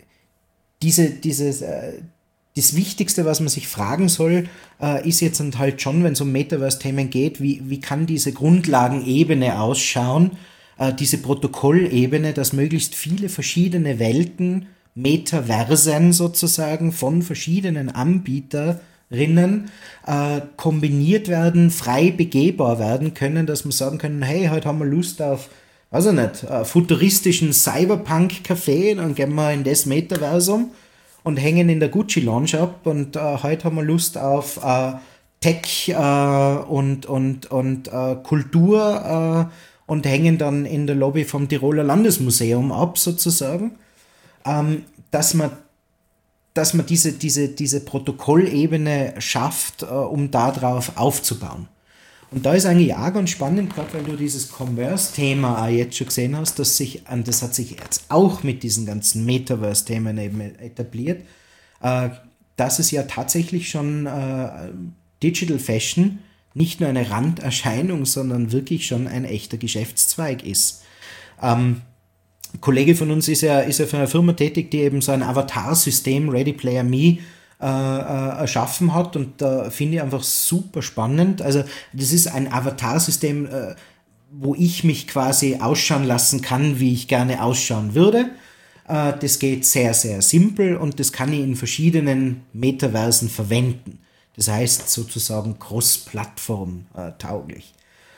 diese, dieses, äh, das Wichtigste, was man sich fragen soll, äh, ist jetzt und halt schon, wenn es um Metaverse-Themen geht, wie, wie kann diese Grundlagenebene ausschauen, äh, diese Protokollebene, dass möglichst viele verschiedene Welten, Metaversen sozusagen, von verschiedenen Anbieterinnen äh, kombiniert werden, frei begehbar werden können, dass man sagen können, hey, heute haben wir Lust auf, weiß ich nicht, äh, futuristischen Cyberpunk-Café, dann gehen wir in das Metaversum und hängen in der Gucci-Lounge ab und äh, heute haben wir Lust auf äh, Tech äh, und, und, und äh, Kultur äh, und hängen dann in der Lobby vom Tiroler Landesmuseum ab, sozusagen, ähm, dass man, dass man diese, diese, diese Protokollebene schafft, äh, um darauf aufzubauen. Und da ist eigentlich auch ganz spannend, gerade weil du dieses Converse-Thema auch jetzt schon gesehen hast, dass sich, und das hat sich jetzt auch mit diesen ganzen Metaverse-Themen eben etabliert, äh, dass es ja tatsächlich schon äh, Digital Fashion nicht nur eine Randerscheinung, sondern wirklich schon ein echter Geschäftszweig ist. Ähm, ein Kollege von uns ist ja, ist ja für eine Firma tätig, die eben so ein Avatar-System, Ready Player Me, Äh, äh, erschaffen hat, und da äh, finde ich einfach super spannend. Also das ist ein Avatar-System, äh, wo ich mich quasi ausschauen lassen kann, wie ich gerne ausschauen würde. Äh, das geht sehr, sehr simpel und das kann ich in verschiedenen Metaversen verwenden. Das heißt sozusagen cross-Plattform äh, tauglich.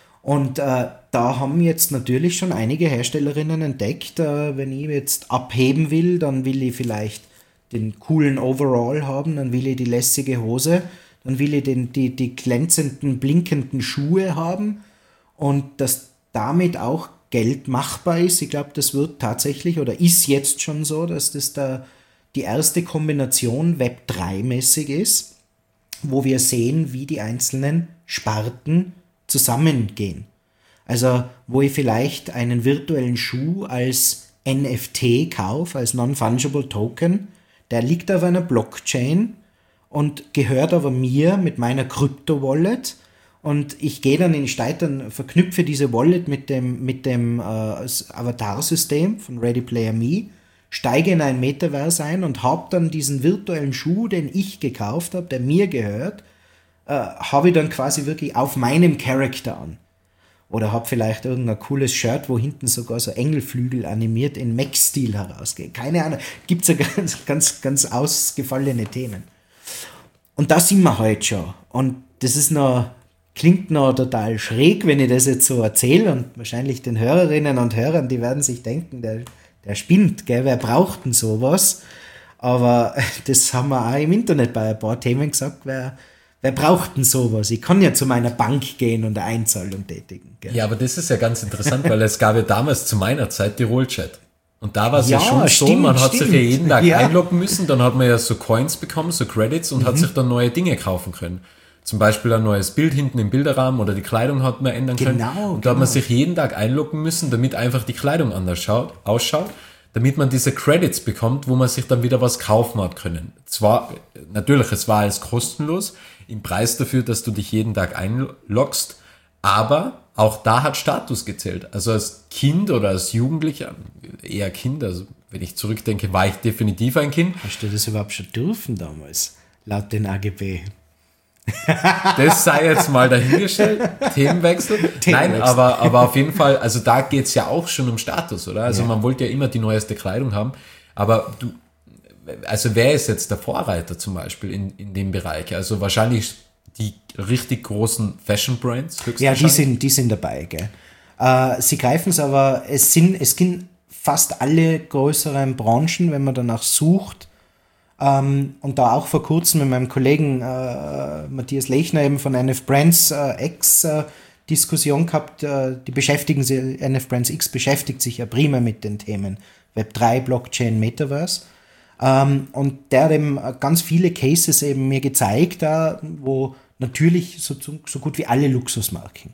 Und äh, da haben jetzt natürlich schon einige Herstellerinnen entdeckt, äh, wenn ich jetzt abheben will, dann will ich vielleicht den coolen Overall haben, dann will ich die lässige Hose, dann will ich den, die, die glänzenden, blinkenden Schuhe haben, und dass damit auch Geld machbar ist. Ich glaube, das wird tatsächlich oder ist jetzt schon so, dass das da die erste Kombination Web drei mäßig ist, wo wir sehen, wie die einzelnen Sparten zusammengehen. Also wo ich vielleicht einen virtuellen Schuh als N F T kaufe, als Non-Fungible Token, der liegt auf einer Blockchain und gehört aber mir mit meiner Krypto-Wallet, und ich gehe dann in die Stadt und verknüpfe diese Wallet mit dem, mit dem äh, Avatar-System von Ready Player Me, steige in ein Metaverse ein und habe dann diesen virtuellen Schuh, den ich gekauft habe, der mir gehört, äh, habe ich dann quasi wirklich auf meinem Charakter an. Oder habe vielleicht irgendein cooles Shirt, wo hinten sogar so Engelflügel animiert in Mech-Stil herausgehen. Keine Ahnung, gibt es ja ganz, ganz, ganz ausgefallene Themen. Und da sind wir heute schon. Und das ist noch, klingt noch total schräg, wenn ich das jetzt so erzähle. Und wahrscheinlich den Hörerinnen und Hörern, die werden sich denken, der, der spinnt, gell? Wer braucht denn sowas? Aber das haben wir auch im Internet bei ein paar Themen gesagt, wer... Wer braucht denn sowas? Ich kann ja zu meiner Bank gehen und eine Einzahlung tätigen. Gell?
ja, aber das ist ja ganz interessant, weil es gab ja damals zu meiner Zeit die Rollchat. Und da war es ja,
Ja,
schon
stimmt,
so, man hat
stimmt.
sich ja jeden Tag
Ja.
einloggen müssen, dann hat man ja so Coins bekommen, so Credits, und
Mhm.
hat sich dann neue Dinge kaufen können. Zum Beispiel ein neues Bild hinten im Bilderrahmen oder die Kleidung hat man ändern können.
Genau,
Und da hat man
genau.
sich jeden Tag einloggen müssen, damit einfach die Kleidung anders schaut, ausschaut, damit man diese Credits bekommt, wo man sich dann wieder was kaufen hat können. Zwar, natürlich, es war alles kostenlos, im Preis dafür, dass du dich jeden Tag einloggst, aber auch da hat Status gezählt. Also als Kind oder als Jugendlicher, eher Kind, also wenn ich zurückdenke, war ich definitiv ein Kind.
Hast du das überhaupt schon dürfen damals, laut den A G B?
Das sei jetzt mal dahingestellt. Themenwechsel. Themenwechsel. Nein, aber, aber auf jeden Fall, also da geht's ja auch schon um Status, oder? Also ja. Man wollte ja immer die neueste Kleidung haben. Aber du, also wer ist jetzt der Vorreiter zum Beispiel in, in dem Bereich? Also wahrscheinlich die richtig großen Fashion-Brands.
Ja, die sind, die sind dabei, gell. Äh, sie greifen es aber, es sind, es sind fast alle größeren Branchen, wenn man danach sucht. Ähm, und da auch vor kurzem mit meinem Kollegen äh, Matthias Lechner eben von N F Brands äh, X äh, Diskussion gehabt, äh, die beschäftigen sich, N F Brands X beschäftigt sich ja prima mit den Themen Web drei, Blockchain, Metaverse. Ähm, und der hat eben ganz viele Cases eben mir gezeigt, äh, wo natürlich so, so gut wie alle Luxusmarken,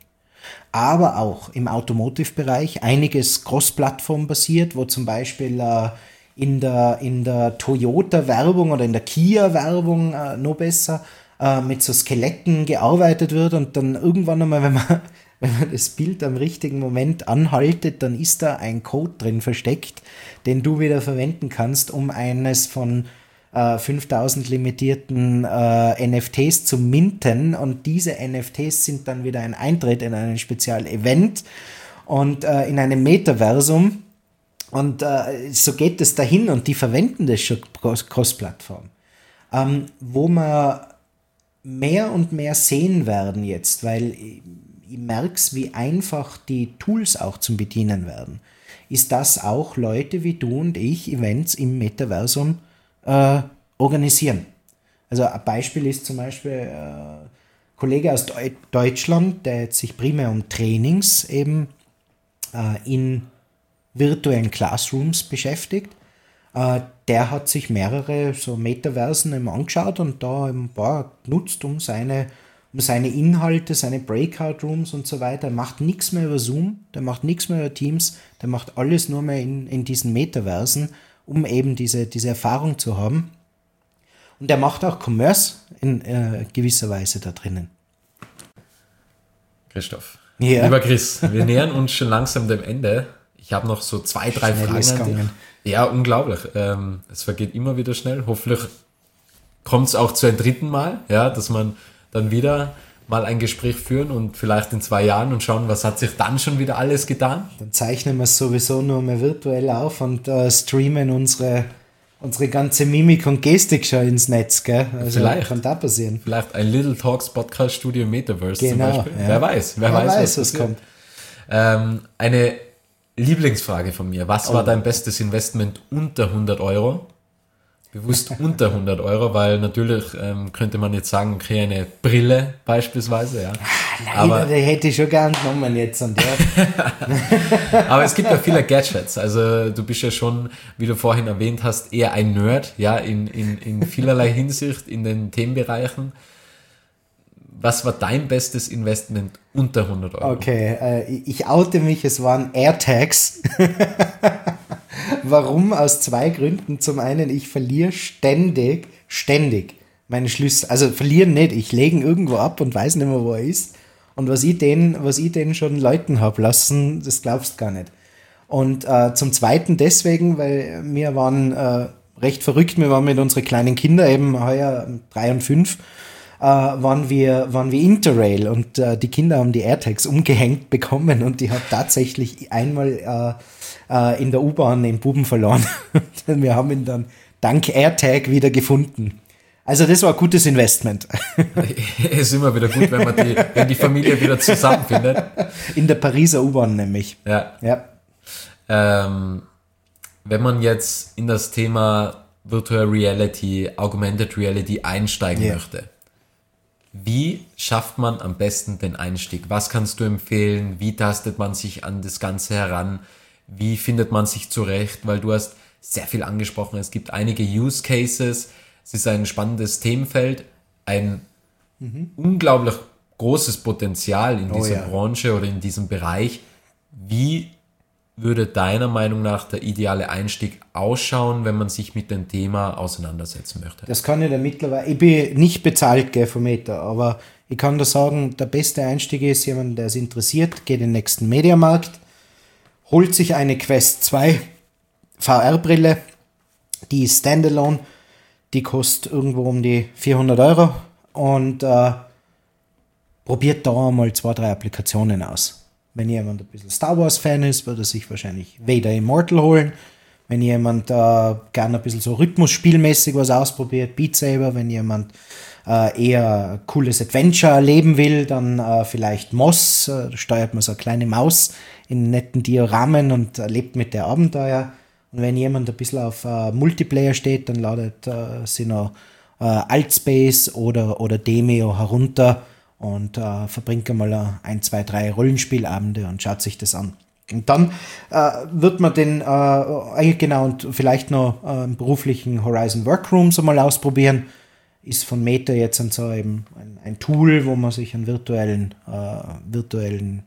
aber auch im Automotive-Bereich einiges Cross-Plattform basiert, wo zum Beispiel äh, in der, in der Toyota-Werbung oder in der Kia-Werbung äh, noch besser äh, mit so Skeletten gearbeitet wird und dann irgendwann einmal, wenn man, wenn man das Bild am richtigen Moment anhaltet, dann ist da ein Code drin versteckt, den du wieder verwenden kannst, um eines von äh, fünftausend limitierten äh, N F Ts zu minten, und diese N F Ts sind dann wieder ein Eintritt in ein Spezial-Event und äh, in einem Metaversum. Und äh, so geht es dahin, und die verwenden das schon Cross-Plattform. Ähm, wo wir mehr und mehr sehen werden jetzt, weil ich, ich merke es, wie einfach die Tools auch zum Bedienen werden, ist, dass auch Leute wie du und ich Events im Metaversum äh, organisieren. Also ein Beispiel ist zum Beispiel äh, ein Kollege aus Deu- Deutschland, der jetzt sich primär um Trainings eben äh, in virtuellen Classrooms beschäftigt. Äh, der hat sich mehrere so Metaversen eben angeschaut und da ein paar genutzt, um seine, um seine Inhalte, seine Breakout-Rooms und so weiter. Er macht nichts mehr über Zoom, der macht nichts mehr über Teams, der macht alles nur mehr in, in diesen Metaversen, um eben diese, diese Erfahrung zu haben. Und er macht auch Commerce in äh, gewisser Weise da drinnen.
Christoph.
Ja.
Lieber Chris, wir nähern uns schon langsam dem Ende. Ich habe noch so zwei, drei
Schnell
Fragen an dich. Ja, unglaublich. Ähm, es vergeht immer wieder schnell. Hoffentlich kommt es auch zu einem dritten Mal, ja, dass man dann wieder mal ein Gespräch führen und vielleicht in zwei Jahren und schauen, was hat sich dann schon wieder alles getan.
Dann zeichnen wir es sowieso nur mehr virtuell auf und äh, streamen unsere, unsere ganze Mimik und Gestik schon ins Netz, gell? Also
vielleicht
kann da passieren.
Vielleicht ein Little Talks Podcast Studio im Metaverse
genau,
zum Beispiel.
Ja.
Wer weiß, wer,
wer
weiß,
weiß,
was,
was kommt.
Ähm, eine Lieblingsfrage von mir. Was war dein bestes Investment unter hundert Euro? Bewusst unter hundert Euro, weil natürlich ähm, könnte man jetzt sagen, okay, eine Brille beispielsweise, ja.
Leider,
aber,
die hätte ich schon gern genommen jetzt an der.
aber es gibt ja viele Gadgets. Also du bist ja schon, wie du vorhin erwähnt hast, eher ein Nerd, ja, in, in, in vielerlei Hinsicht in den Themenbereichen. Was war dein bestes Investment unter hundert Euro?
Okay, äh, ich oute mich, es waren AirTags. Warum? Aus zwei Gründen. Zum einen, ich verliere ständig, ständig meine Schlüssel. Also verlieren nicht, ich lege ihn irgendwo ab und weiß nicht mehr, wo er ist. Und was ich denen, was ich denen schon Leuten habe lassen, das glaubst du gar nicht. Und äh, zum Zweiten deswegen, weil wir waren äh, recht verrückt, wir waren mit unseren kleinen Kindern eben heuer drei und fünf, äh, waren wir, waren wir Interrail und äh, die Kinder haben die AirTags umgehängt bekommen und die hat tatsächlich einmal äh, äh, in der U-Bahn den Buben verloren. Wir haben ihn dann dank AirTag wieder gefunden. Also das war ein gutes Investment.
Es ist immer wieder gut, wenn man die, wenn die Familie wieder zusammenfindet.
In der Pariser U-Bahn nämlich.
Ja.
Ja.
Ähm, wenn man jetzt in das Thema Virtual Reality, Augmented Reality einsteigen
Ja.
möchte, wie schafft man am besten den Einstieg? Was kannst du empfehlen? Wie tastet man sich an das Ganze heran? Wie findet man sich zurecht? Weil du hast sehr viel angesprochen. Es gibt einige Use Cases. Es ist ein spannendes Themenfeld, ein mhm. unglaublich großes Potenzial in
Oh
dieser
ja.
Branche oder in diesem Bereich. Wie würde deiner Meinung nach der ideale Einstieg ausschauen, wenn man sich mit dem Thema auseinandersetzen möchte?
Das kann ich da mittlerweile, ich bin nicht bezahlt, gell, vom Meta, aber ich kann da sagen, der beste Einstieg ist jemand, der es interessiert, geht in den nächsten Mediamarkt, holt sich eine Quest zwei V R-Brille, die ist standalone, die kostet irgendwo um die vierhundert Euro, und äh, probiert da einmal zwei, drei Applikationen aus. Wenn jemand ein bisschen Star Wars-Fan ist, wird er sich wahrscheinlich Vader Immortal holen. Wenn jemand äh, gerne ein bisschen so rhythmusspielmäßig was ausprobiert, Beat Saber. Wenn jemand äh, eher ein cooles Adventure erleben will, dann äh, vielleicht Moss. Äh, da steuert man so eine kleine Maus in netten Dioramen und erlebt mit der Abenteuer. Und wenn jemand ein bisschen auf äh, Multiplayer steht, dann ladet äh, sie noch äh, Altspace oder, oder Demeo herunter und äh, verbringt einmal ein, zwei, drei Rollenspielabende und schaut sich das an. Und dann äh, wird man den, äh, genau, und vielleicht noch äh, im beruflichen Horizon Workrooms einmal ausprobieren. Ist von Meta jetzt so eben ein, ein Tool, wo man sich einen virtuellen, äh, virtuellen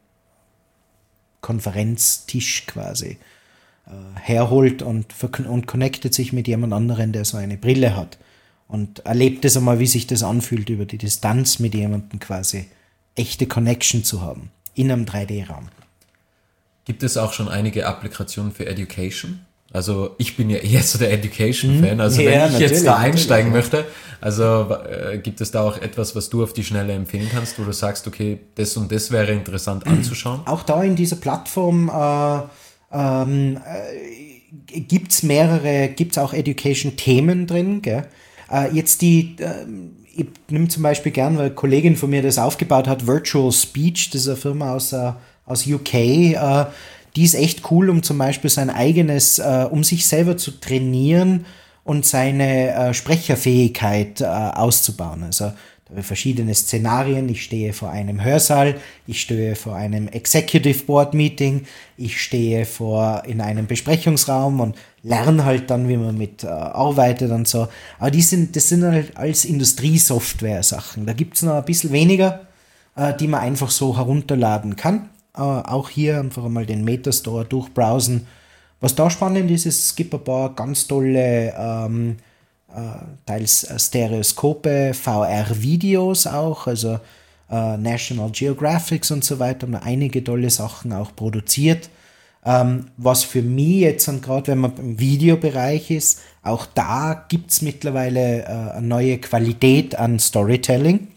Konferenztisch quasi äh, herholt und, und connectet sich mit jemand anderem, der so eine Brille hat. Und erlebt es einmal, wie sich das anfühlt, über die Distanz mit jemandem quasi echte Connection zu haben in einem drei D-Raum.
Gibt es auch schon einige Applikationen für Education? Also ich bin ja eher so der Education-Fan, also
Ja,
wenn ich jetzt da einsteigen
natürlich.
möchte, also äh, gibt es da auch etwas, was du auf die Schnelle empfehlen kannst, wo du sagst, okay, das und das wäre interessant anzuschauen?
Auch da in dieser Plattform äh, ähm, äh, gibt es mehrere, gibt es auch Education-Themen drin, gell? Äh, jetzt die, äh, ich nehme zum Beispiel gern, weil eine Kollegin von mir das aufgebaut hat, Virtual Speech, das ist eine Firma aus, äh, aus U K, äh, die ist echt cool, um zum Beispiel sein eigenes, äh, um sich selber zu trainieren und seine äh, Sprecherfähigkeit äh, auszubauen. Also da habe ich verschiedene Szenarien. Ich stehe vor einem Hörsaal, ich stehe vor einem Executive Board Meeting, ich stehe vor in einem Besprechungsraum und lerne halt dann, wie man mit äh, arbeitet und so. Aber die sind, das sind halt als Industriesoftware-Sachen. Da gibt es noch ein bisschen weniger, äh, die man einfach so herunterladen kann. Äh, auch hier einfach mal den Metastore durchbrowsen. Was da spannend ist, ist, es gibt ein paar ganz tolle ähm, äh, teils äh, Stereoskope, V R-Videos auch, also äh, National Geographic und so weiter, haben da einige tolle Sachen auch produziert. Ähm, was für mich jetzt gerade, wenn man im Videobereich ist, auch da gibt es mittlerweile äh, eine neue Qualität an Storytelling.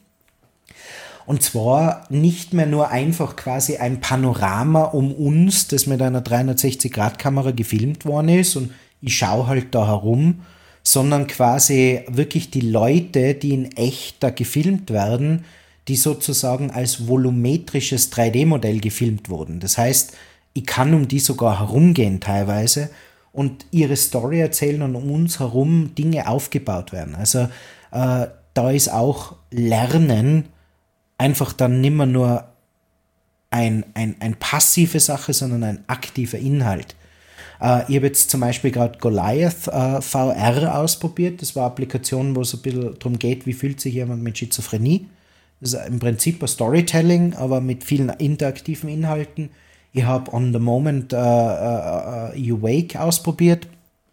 Und zwar nicht mehr nur einfach quasi ein Panorama um uns, das mit einer dreihundertsechzig Grad Kamera gefilmt worden ist und ich schaue halt da herum, sondern quasi wirklich die Leute, die in echt da gefilmt werden, die sozusagen als volumetrisches drei D-Modell gefilmt wurden. Das heißt, ich kann um die sogar herumgehen teilweise und ihre Story erzählen und um uns herum Dinge aufgebaut werden. Also äh, da ist auch Lernen einfach dann nicht mehr nur ein, ein, ein passive Sache, sondern ein aktiver Inhalt. Äh, ich habe jetzt zum Beispiel gerade Goliath äh, V R ausprobiert. Das war eine Applikation, wo es ein bisschen darum geht, wie fühlt sich jemand mit Schizophrenie. Das ist im Prinzip ein Storytelling, aber mit vielen interaktiven Inhalten. Ich habe On the Moment äh, äh, You Wake ausprobiert.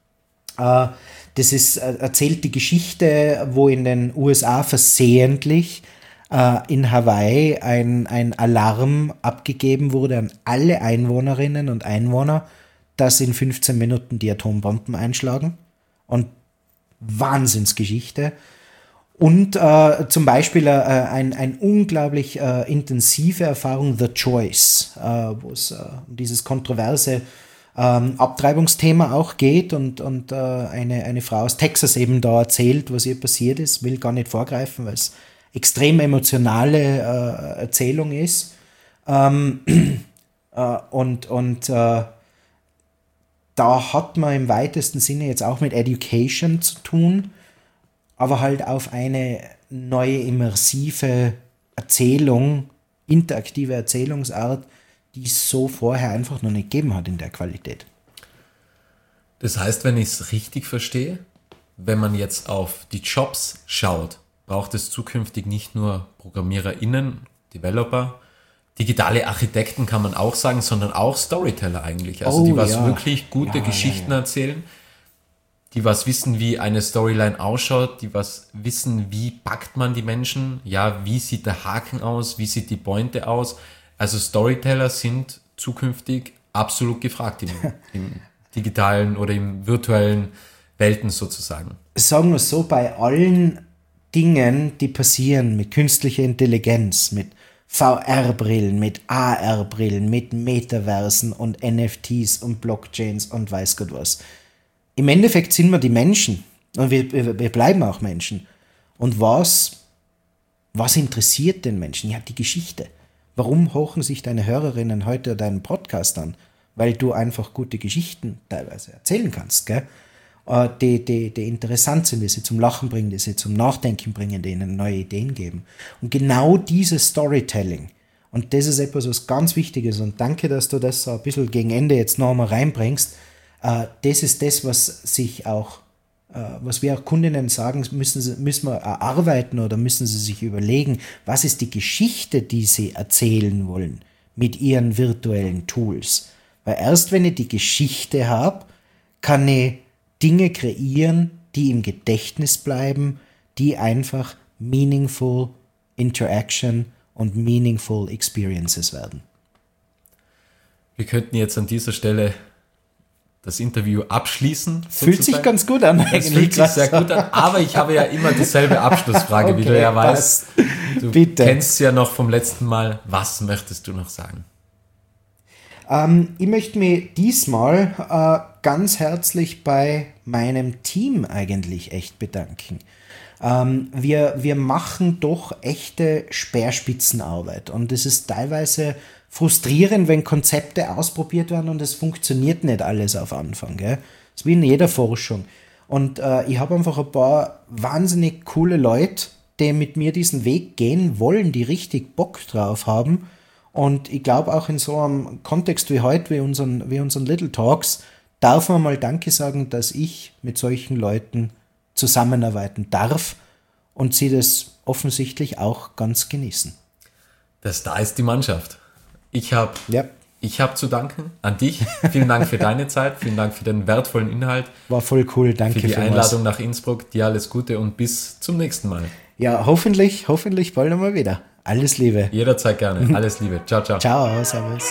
Äh, das ist, äh, erzählt die Geschichte, wo in den U S A versehentlich äh, in Hawaii ein, ein Alarm abgegeben wurde an alle Einwohnerinnen und Einwohner, dass in fünfzehn Minuten die Atombomben einschlagen. Und Wahnsinnsgeschichte. Und äh, zum Beispiel äh, ein, ein unglaublich äh, intensive Erfahrung, The Choice, äh, wo es äh, um dieses kontroverse ähm, Abtreibungsthema auch geht und, und äh, eine, eine Frau aus Texas eben da erzählt, was ihr passiert ist, will gar nicht vorgreifen, weil es extrem emotionale äh, Erzählung ist. Ähm, äh, und und äh, da hat man im weitesten Sinne jetzt auch mit Education zu tun, aber halt auf eine neue immersive Erzählung, interaktive Erzählungsart, die es so vorher einfach noch nicht gegeben hat in der Qualität.
Das heißt, wenn ich es richtig verstehe, wenn man jetzt auf die Jobs schaut, braucht es zukünftig nicht nur ProgrammiererInnen, Developer, digitale Architekten kann man auch sagen, sondern auch Storyteller eigentlich. Also
Oh,
die was
ja.
wirklich gute
Ja,
Geschichten
ja, ja.
erzählen, die was wissen, wie eine Storyline ausschaut, die was wissen, wie packt man die Menschen, ja, wie sieht der Haken aus, wie sieht die Pointe aus. Also Storyteller sind zukünftig absolut gefragt im, im digitalen oder im virtuellen Welten sozusagen.
Sagen wir es so, bei allen Dingen, die passieren mit künstlicher Intelligenz, mit V R-Brillen, mit A R-Brillen, mit Metaversen und N F Ts und Blockchains und weiß Gott was. Im Endeffekt sind wir die Menschen und wir, wir bleiben auch Menschen. Und was, was interessiert den Menschen? Ja, die Geschichte. Warum hochen sich deine Hörerinnen heute deinen Podcast an? Weil du einfach gute Geschichten teilweise erzählen kannst, gell? Die, die, die interessant sind, die sie zum Lachen bringen, die sie zum Nachdenken bringen, die ihnen neue Ideen geben. Und genau dieses Storytelling, und das ist etwas, was ganz wichtig ist, und danke, dass du das so ein bisschen gegen Ende jetzt noch einmal reinbringst, das ist das, was sich auch, was wir auch Kundinnen sagen, müssen, sie, müssen wir erarbeiten oder müssen sie sich überlegen, was ist die Geschichte, die sie erzählen wollen mit ihren virtuellen Tools. Weil erst wenn ich die Geschichte habe, kann ich Dinge kreieren, die im Gedächtnis bleiben, die einfach meaningful Interaction und meaningful Experiences werden.
Wir könnten jetzt an dieser Stelle das Interview abschließen.
Fühlt sich ganz gut an.
Es fühlt sich sehr gut an, aber ich habe ja immer dieselbe Abschlussfrage, okay, wie du ja weißt. Du Bitte. Kennst ja noch vom letzten Mal. Was möchtest du noch sagen?
Ähm, ich möchte mich diesmal äh, ganz herzlich bei meinem Team eigentlich echt bedanken. Ähm, wir, wir machen doch echte Speerspitzenarbeit und es ist teilweise frustrierend, wenn Konzepte ausprobiert werden und es funktioniert nicht alles auf Anfang. Gell? Das ist wie in jeder Forschung. Und äh, ich habe einfach ein paar wahnsinnig coole Leute, die mit mir diesen Weg gehen wollen, die richtig Bock drauf haben. Und ich glaube auch in so einem Kontext wie heute, wie unseren, wie unseren Little Talks, darf man mal Danke sagen, dass ich mit solchen Leuten zusammenarbeiten darf und sie das offensichtlich auch ganz genießen.
Das da ist die Mannschaft. Ich habe
ja.
ich hab zu danken an dich. Vielen Dank für deine Zeit, vielen Dank für den wertvollen Inhalt.
War voll cool, danke
für die
für
Einladung
was.
nach Innsbruck. Dir alles Gute und bis zum nächsten Mal.
Ja, hoffentlich, hoffentlich bald einmal wieder. Alles Liebe.
Jederzeit gerne. Alles Liebe. Ciao, ciao.
Ciao, servus.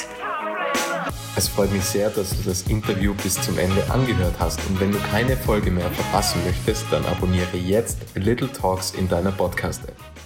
Es freut mich sehr, dass du das Interview bis zum Ende angehört hast und wenn du keine Folge mehr verpassen möchtest, dann abonniere jetzt Little Talks in deiner Podcast-App.